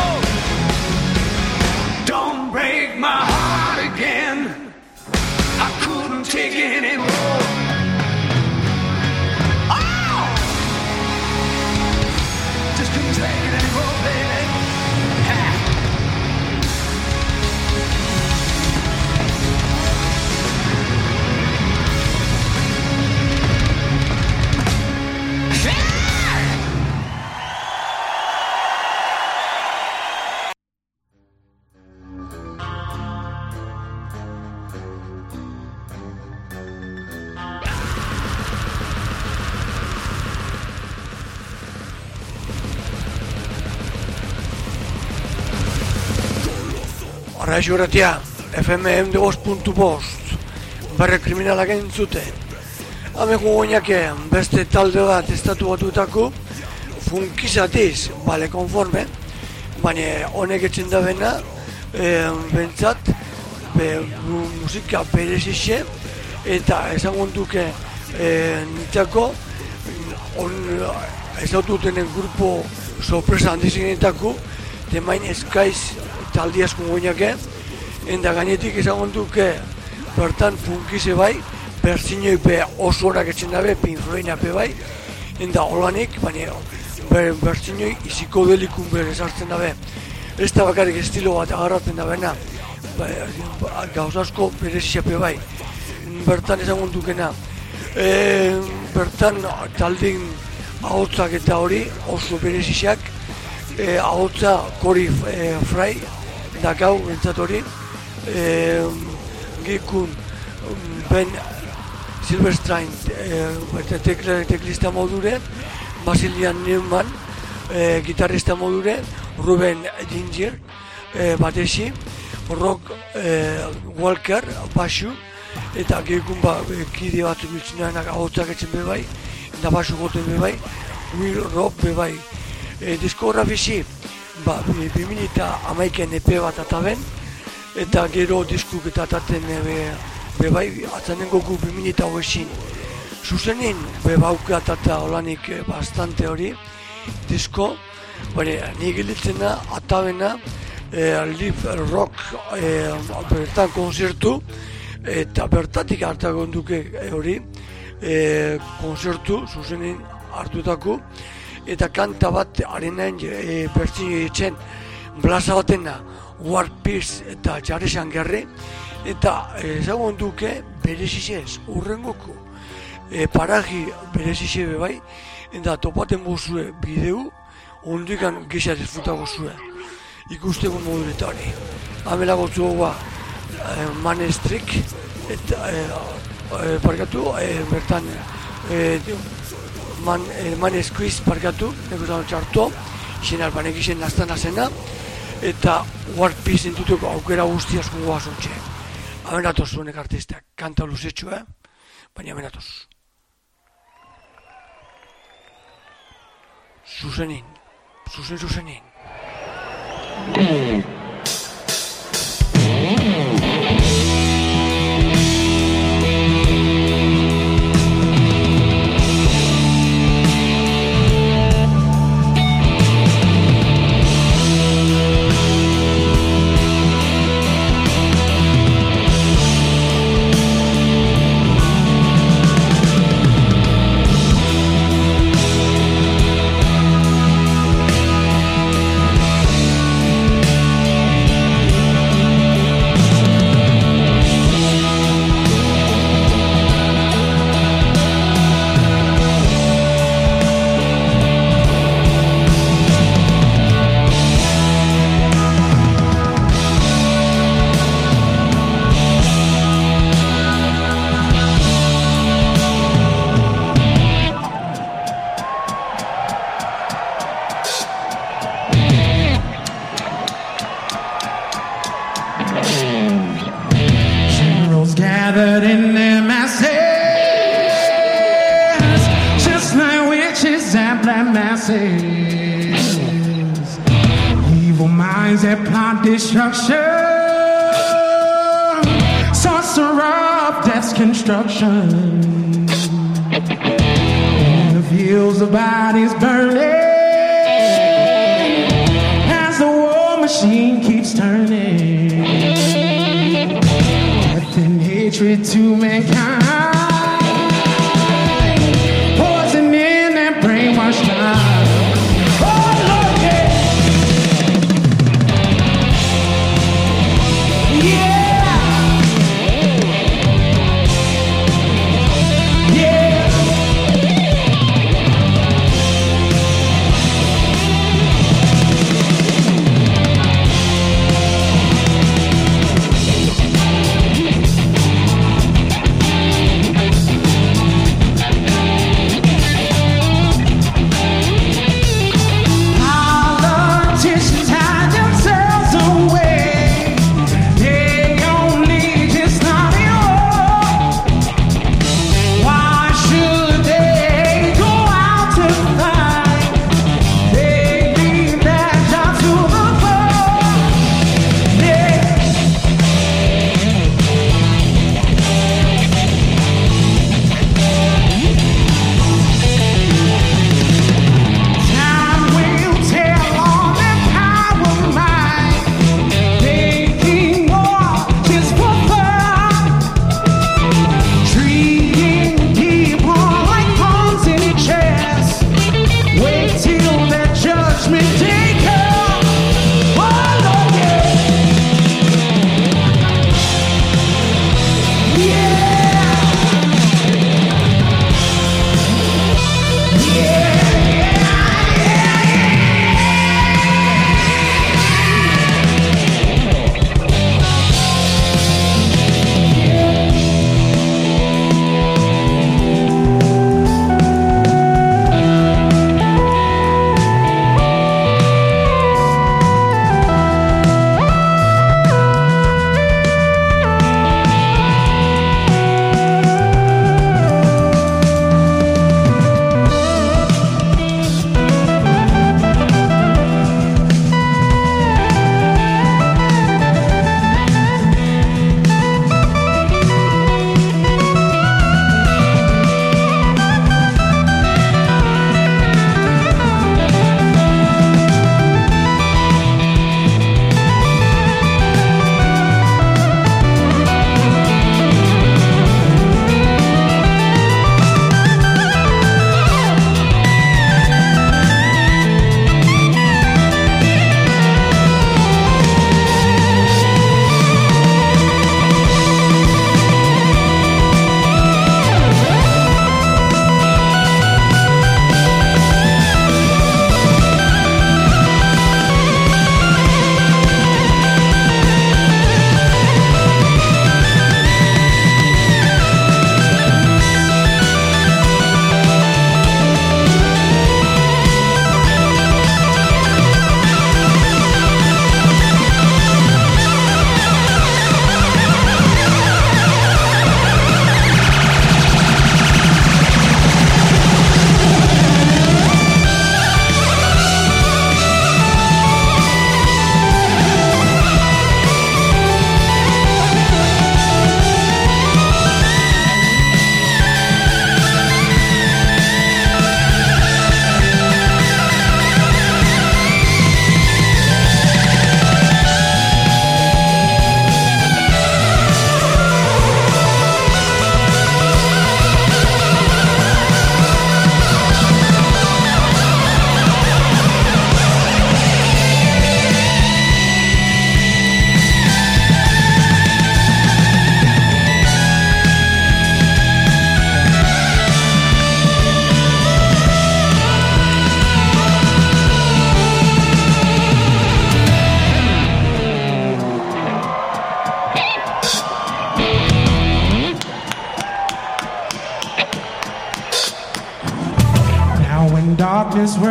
Don't break my heart again, I couldn't take it anymore. Oh! Just couldn't take it anymore, baby. Ha! Arraixo horretia, FM 2.5, barre kriminalak entzute. Hameko goinake beste talde bat estatu batuetako, funkizatiz, bale konforme, baina honek etxen da bena, bentsat, musika berezixe, eta ezagun duke nitzako, ezaututenen grupo sorpresa handizinetako, temain eskaiz taldi asko goinake, enda gainetik ezagun duke bertan funkize bai, berzinoi pe oso horak etxen dabe, pinfloina pe bai, enda holanik, baina berzinoi iziko delikun bere sartzen dabe. Ez da bakarrik estilo bat agarratzen dabena, gauz asko berezixape bai. Bertan ezagun dukena, bertan taldin ahotsak eta hori oso berezixak, ahotsa Cory Fry, dakau bentsat hori, gikun Ben Silverstein teklista modure, Basilian Newman, gitarrista modure, Ruben Ginger, batesi, Rock Walker, basu, eta gehikun kide batzu biltzenean ahotzak etzen bebai, eta basu goten bebai, Will Rock bebai. Diskografizi, 2011 EP bat ataben, eta gero diskuk eta ataten bebai, atzanen goku 2008. Zuzenin, bebauke atata olanik bastante hori, disko, baina nik gilitzena, atabena, Live Rock bertan konzertu, eta bertatik hartagon duke hori, konzertu, zuzenin hartutako, eta kanta bat arenaen bertzitzen blaza batena War Peace eta Jarresan Gerri, eta ezagun duke berezizez urrengoko paraji berezize bebai, eta topaten bozue bideu, ondikan gisa disfrutago zue, ikusteko moduretari. Hamela gotzu goa Manestrik, eta parkatu, bertan Maneskriz parkatu, nekotan txartu, izen albanek izen naztana zena, eta War Peace entuteko aukera guzti asko goa zontxe. Amenatoz zuenek artistak, kanta luzetxu, baina amenatoz. Zuzenin. Gathered in their masses, just like witches and black masses, evil minds that plot destruction, sorcerer of death's construction, in the fields of bodies burning, as the war machine keeps turning. Hatred to mankind, poisoning and brainwashed mind. Oh Lord, yeah.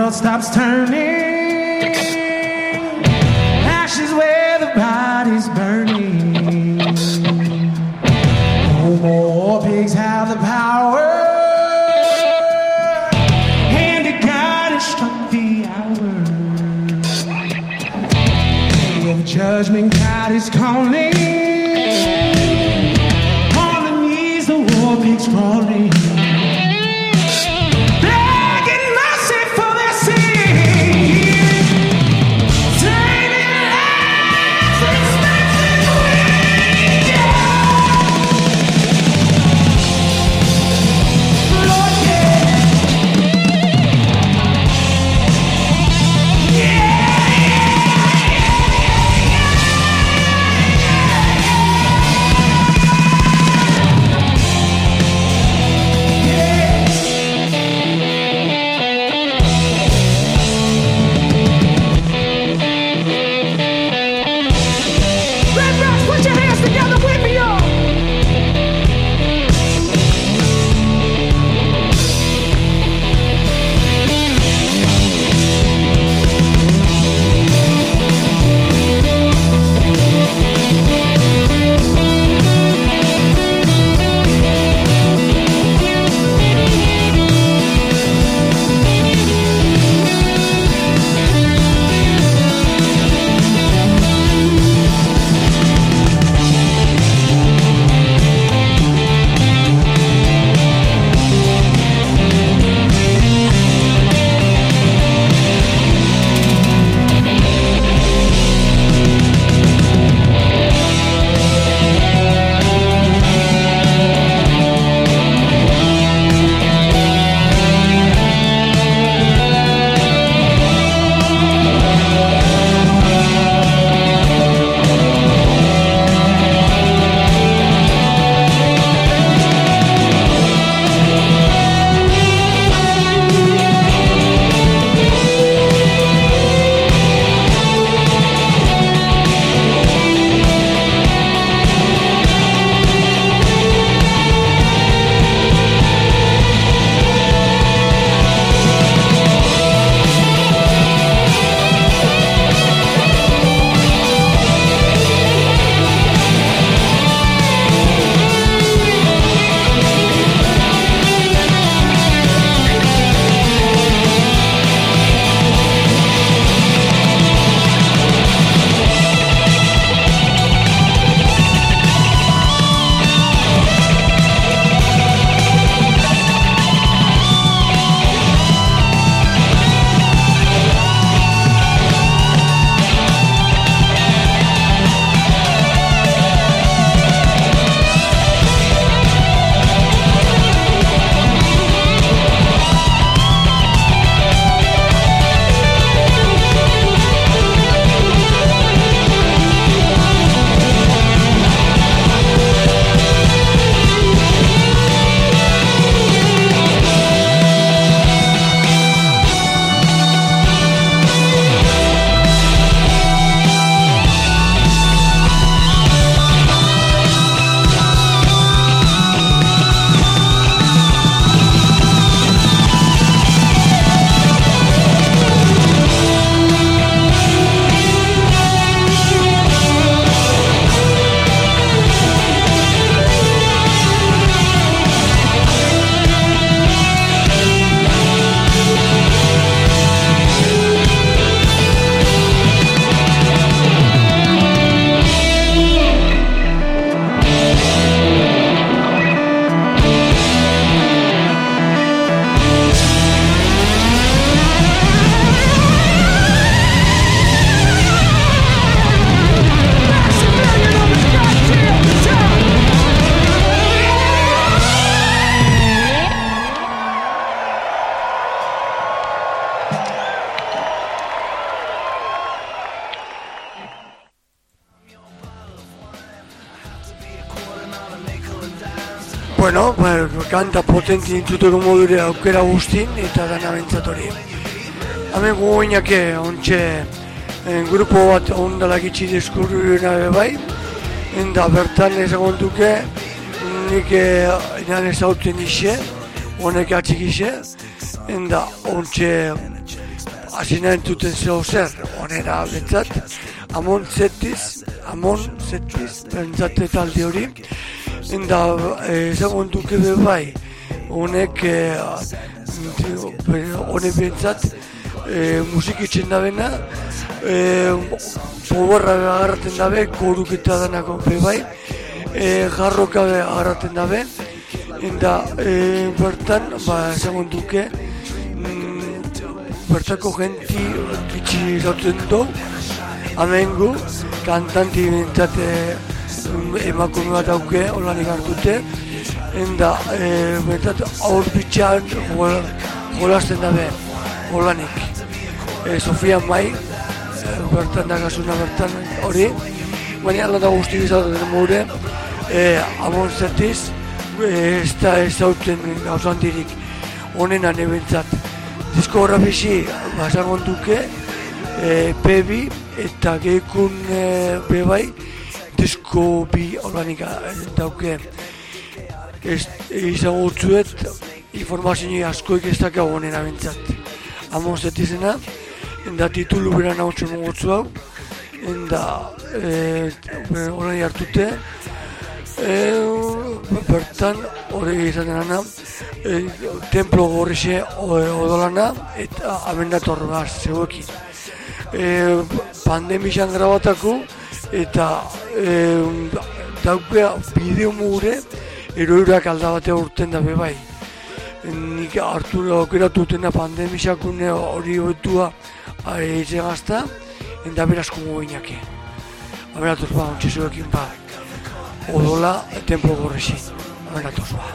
world stops turning, ashes where the body's burning. No more pigs have the power, hand of God has struck the hour. Day of judgment, God is calling, on the knees the war pigs crawling. Bueno, kanta potenti entzuteko modure aukera guztin eta dana bentzat hori. Hemen gogoinak ontxe grupo bat ondalak itxi deskurruena bai, eta bertan ezagon duke nik enan ezauten ise, honek atxik ise, eta ontxe Asina entuten zeo zer, onera bentsat, Amon Zetiz, bentsate talde hori, enda ezagun duke bebai, honek bentsat, musikitzen dabena, poborra agarraten dabe, koruketa danako bebai, jarroka agarraten dabe, enda bertan, ezagun duke, bertako genti kitsi lotzen du, amengu, kantanti bintzate emakume bat auke, holanik hartute, enda bentzat aur bitxan jolasten dabe, holanik. Sofia Mai, bertan dagasuna bertan hori, baina alanda guzti bizatzen mure, Amon Zetiz, ez da ezauten gauzan dirik, honena nebentzat. Diskografisi basangon duke, P2 eta gehikun bebai, disko bi olanik dauke. Izango utzuet, informazioi askoik ez daka honena bentsat. Amon Zetizena, enda titulu beran hau txemon gotzu hau, enda olani hartute, bertan hori izaten ana, templo gorrixe odolana eta amendator gaz zeuekin. Pandemian grabatako eta daukea bideo mugure eroirak aldabatea urten da bebai. Nik hartu aukeratu dutena pandemiakune hori hoetua eitzen gazta, enda berazko muginake. Amendatuz ba, ontsi zeuekin ba, odola templo gorrixe, amendatuz ba.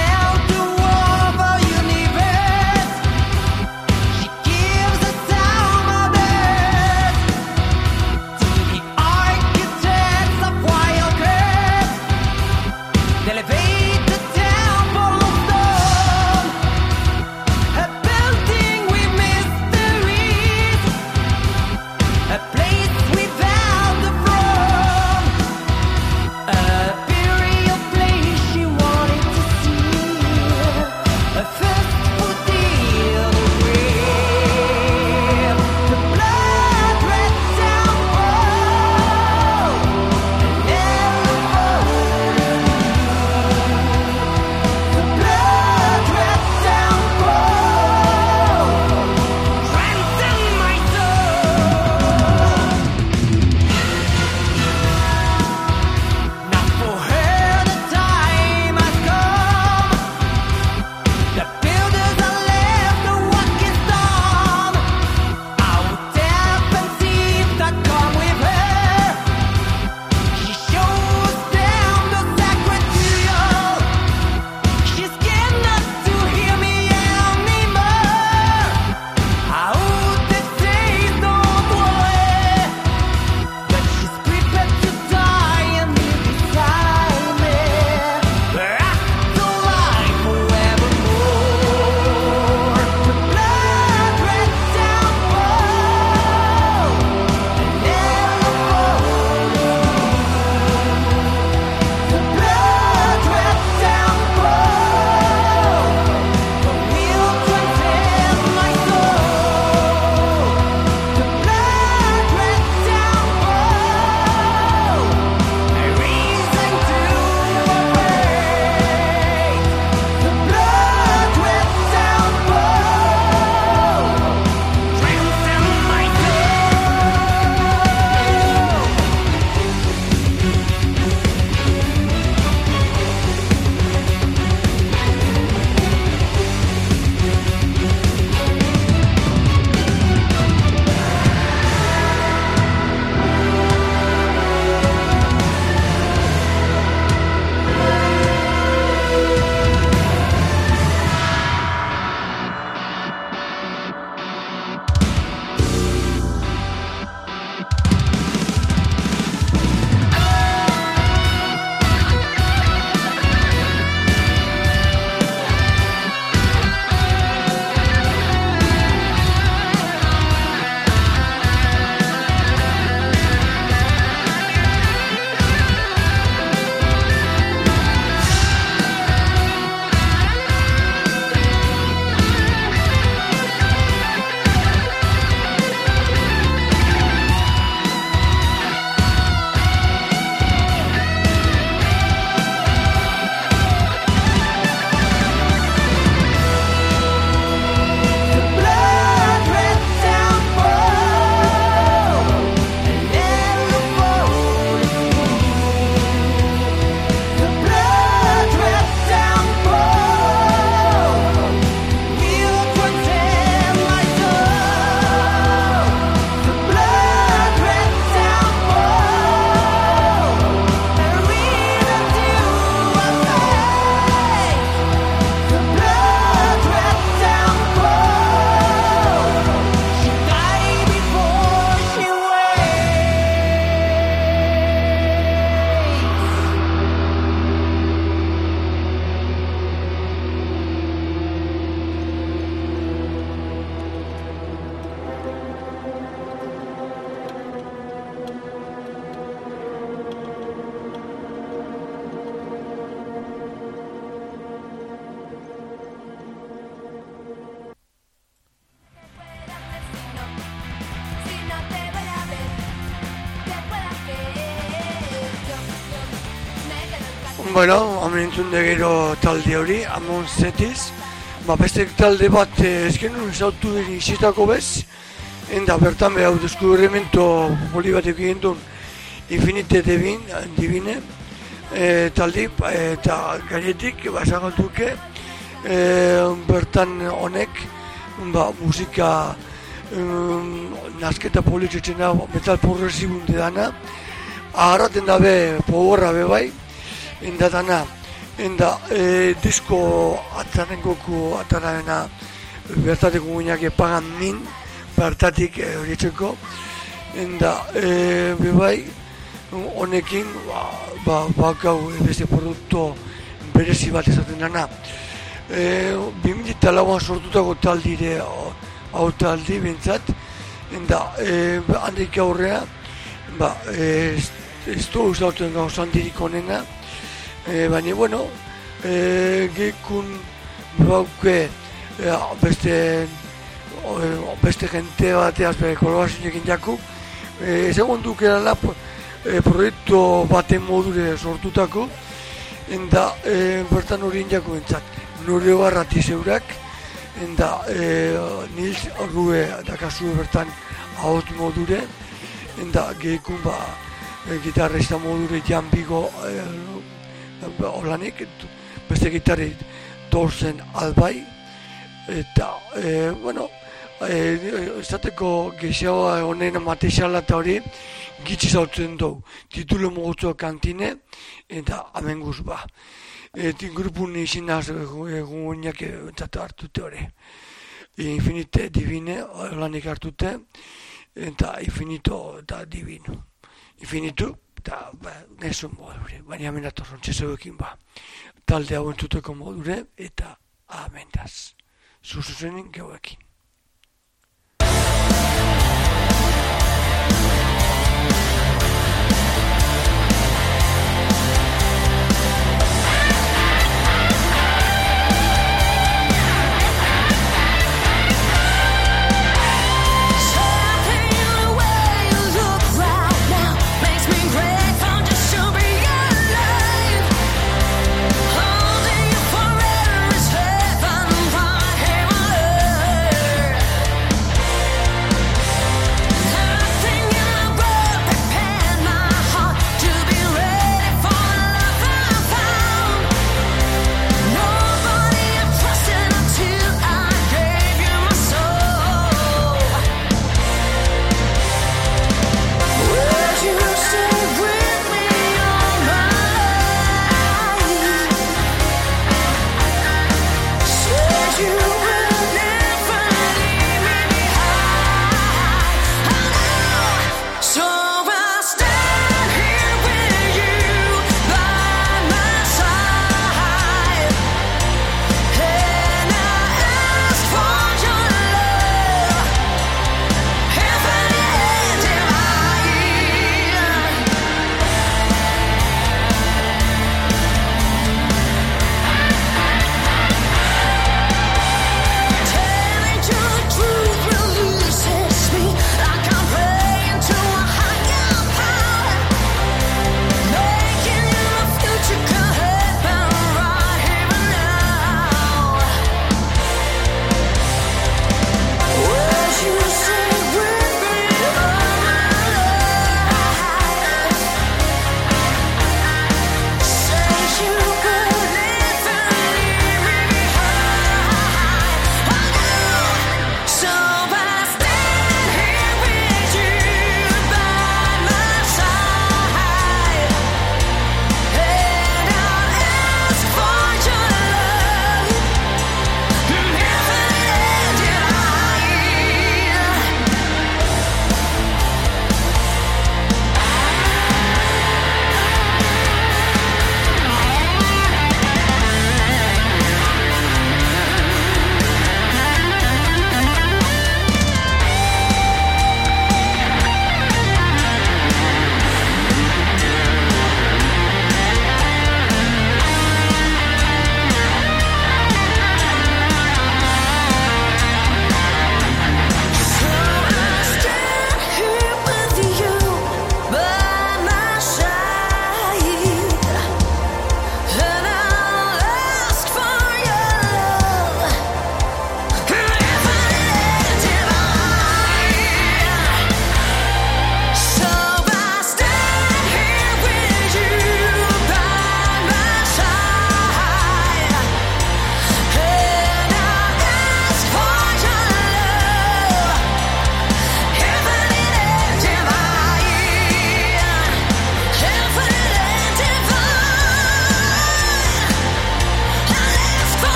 Gives a sound Bueno, hamen entzun de gero talde hori, Amon Zetiz. Beste talde bat ezken nuen zautu izitako bez. Enda bertan behar deskubrimiento poli bat egin duen Infinite Divine taldi eta gainetik basagatuke bertan honek musika nasketa polititzena metal progresibunde dana agarraten dabe powerra bebai enda dana enda disko atzarengoko atarabena bertateko guinak pagan min bertatik horietzeko enda bebai honekin bakau beste produkto berezi bat ezaten dana 2004an sortutako taldire hau taldi bintzat enda handik aurrea ez du usauten gauzan dirik honena baina bueno gekun bauke beste jente bateaz kolaborazioekin jaku segun dukerala proiektu baten modure sortutako enda bertan hori injako entzat Nure Barrati zeurak enda Nils Rue dakazue bertan ahot modure enda gehikun gitarrista modure Jan Bigo holanik beste gitarri Dorsen Albai eta bueno esateko gehiagoa honen materiala eta hori gitsi zautzen dugu titulo mogotzo kantine eta amenguz grupun izinaz egunak entzatu hartute hori Infinite Divine holanik hartute eta Infinito eta Divino Infinitu eta nesun modure baina amenatu rontxezeuekin talde hau entzuteko modure eta amendaz zuzuzenin geuekin Forever is heaven, fire,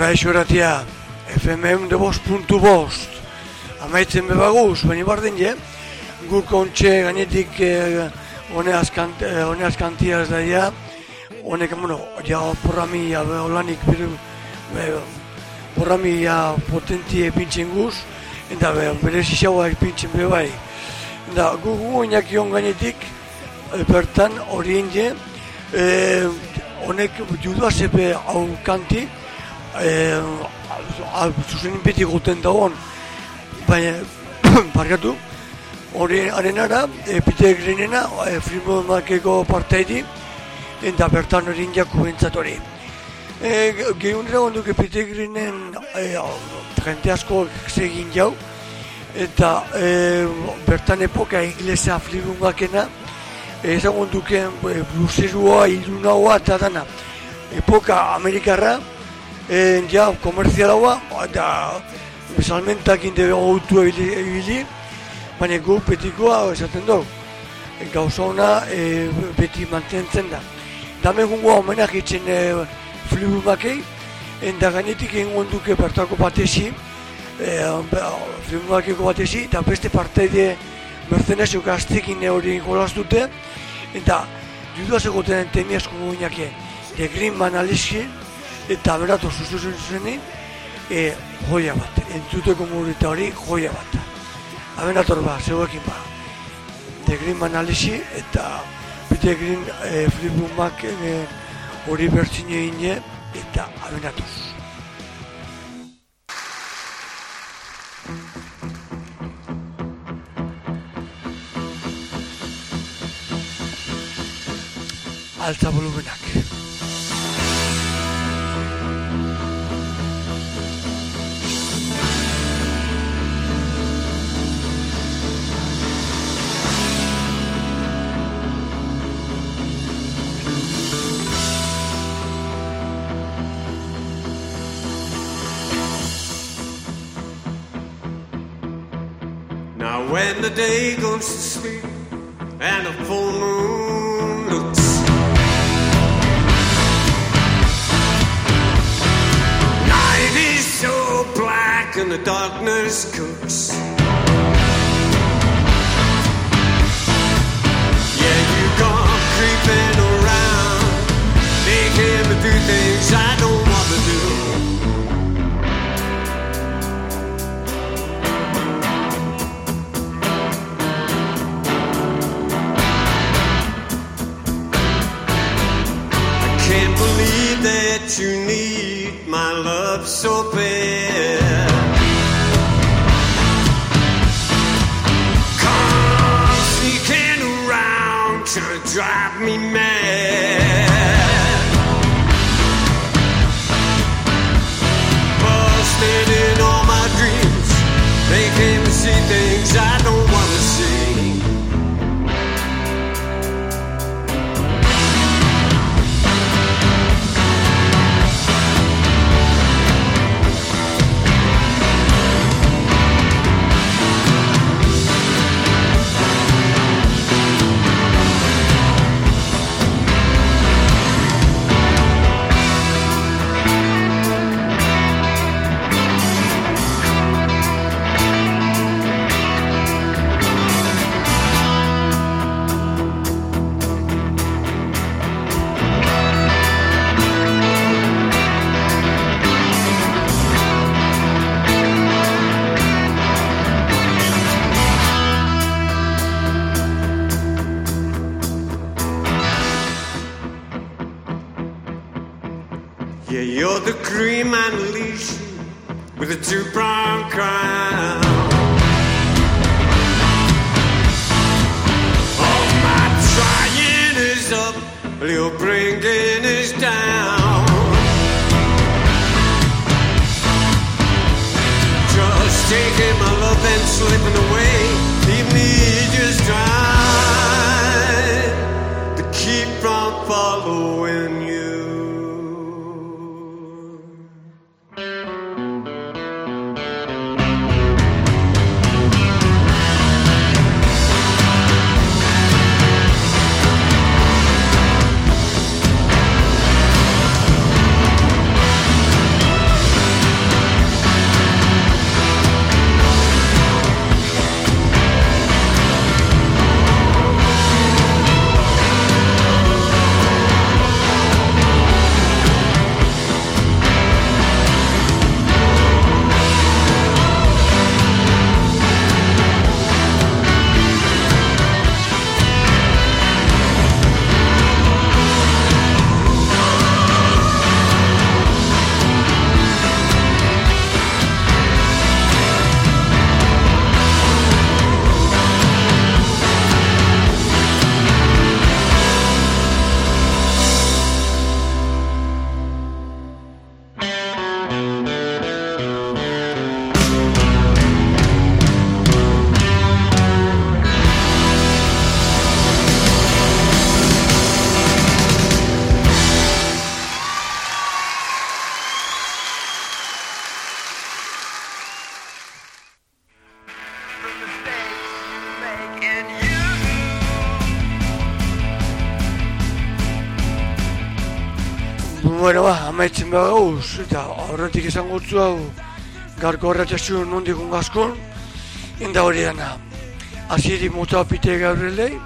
Kaixo eratia, FM de bost. Amaitzen bebaguz, baina bardin je, guk ontxe gainetik honeaz kantiaz daia, honek, ja porramia olanik porramia potentie pintzen guz, eta berez isaua pintzen bebai. Eta guk oinak ion gainetik, bertan horien je, honek judua zepe hau kanti, zuzenin beti guten dagoen, baina, parkatu, hori arenara, Peter Greenena, Freeman Markeko parteidi, eta bertan hori indiako bentsat hori. Gehunera gonduke Peter Greenen jente asko segin jau, eta bertan epoka inglesa Freeman Markena, ezagun duken bluserua, ilunaua eta dana. Epoka amerikarra, ja komerzialaua, eta salmentak inde gautu ebili, baina gu betikoa esaten dugu. Gauza hona beti mantentzen da. Dame gungoa homenak itzen Flibumakei, eta gainetik egingo duke bertako batezi, Flibumakeko batezi, eta beste parteide mercenazio gaztekin hori jolaztute, eta judua zegoten temiazko guinake, de Greenman Alishi, eta beratu zuzenin, joia bat, entzuteko murita hori joia bat. Abenator ba, zeuekin ba. De Greenman Alishi eta Peter Green Flibumak hori bertzine ine eta abenatuz. Alta volumenak. When the day goes to sleep and the full moon looks, night is so black and the darkness cooks. Yeah, you come creeping around, making me do things I don't want to do. Can't believe that you need my love so bad. Come sneaking around to drive me mad. Busted in all my dreams, making me see things I don't want to see. Yeah, you're the cream and leash with a two-pronged crown. All my trying is up, your bringing is down. Just taking my love and slipping away, leave me just trying to keep from following you. Bueno, amaitzen gauz, eta horretik izango zu hau garko horretxasun nondikun gazkon, inda hori dana. Aziri mota Pite Gabrieleaz,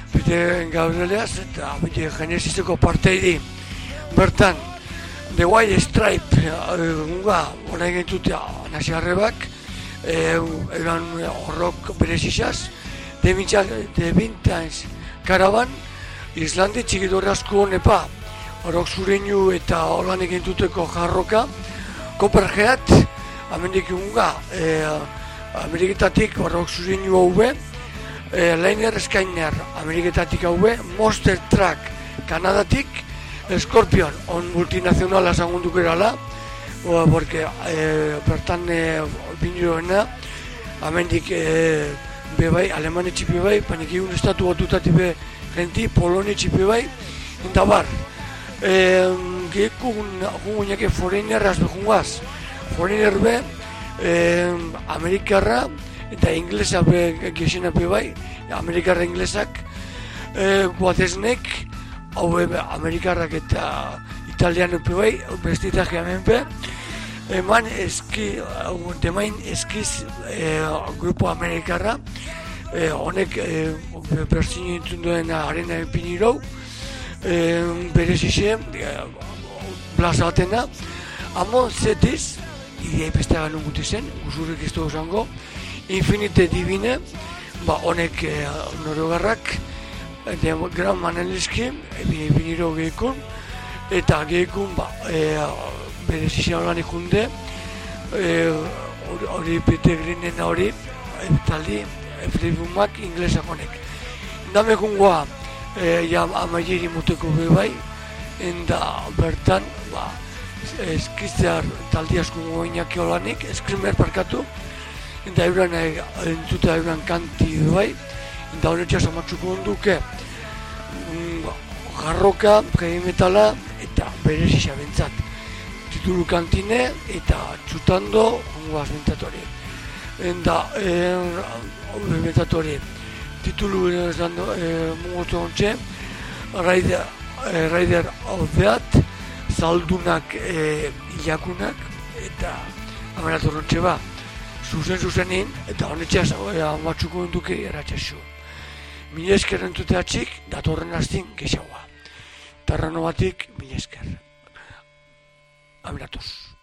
eta Pite Genesiseko parteidi. Bertan, The White Stripe, hona egin tutea nasiarrebak, eran horrok berezizaz, The Vintage Caravan, Islandi txikidorre asko honepa, horok zureinu eta holan egin duteko jarroka, Copperhead, amendik unga, Ameriketatik horok zureinu haube, Liner Skyner, Ameriketatik haube, Monster Truck, Kanadatik, Scorpion, on multinazionala zagunduko erala, porque bertan biniroena, amendik bebai, Alemane txipi bai, panik egun estatu batutatik be genti, Poloni txipi bai, eta bar. Gekun junguñake foreignerraz behungaz, foreigner be, Amerikarra eta inglesa be gexena be bai, Amerikarra inglesak, guateznek, hau Amerikarrak eta italiano be bai, bestitaje hemen be, eman eski, demain eskiz grupo Amerikarra, honek berzine entzun duen arena pinirou, berezize, plaza batena, amon zetiz, idei besteagan nunguti zen, guzurrik ez dugu zango, Infinite Divine, honek norogarrak, gran manelizki, biniro gehikun, eta gehikun, berezize horan ikunde, hori Pete Greenen hori, taldi, Fleetwoodak inglesak honek. Damekun goa, amaieri muteko bebai, enda bertan, eskiztear taldi asko goinak eolanik, eskrimer parkatu, enda euran entzuta euran kanti bebai, enda honetxas amatzuko onduke, jarroka, heavy metala, eta berezisa bentzat. Titulu kantine, eta txutando, hongoaz bentzatori. Enda, bentzatori. Titulu mungotu ontxe, Rider of Death, zaldunak ilakunak, eta ameratu ontxe ba, zuzenin, eta honetxeaz amatzuko onduke eratxasu. Mila esker entzuteatxik, datorren hastin gexaua. Tarrano batik, mila esker. Ameratuz.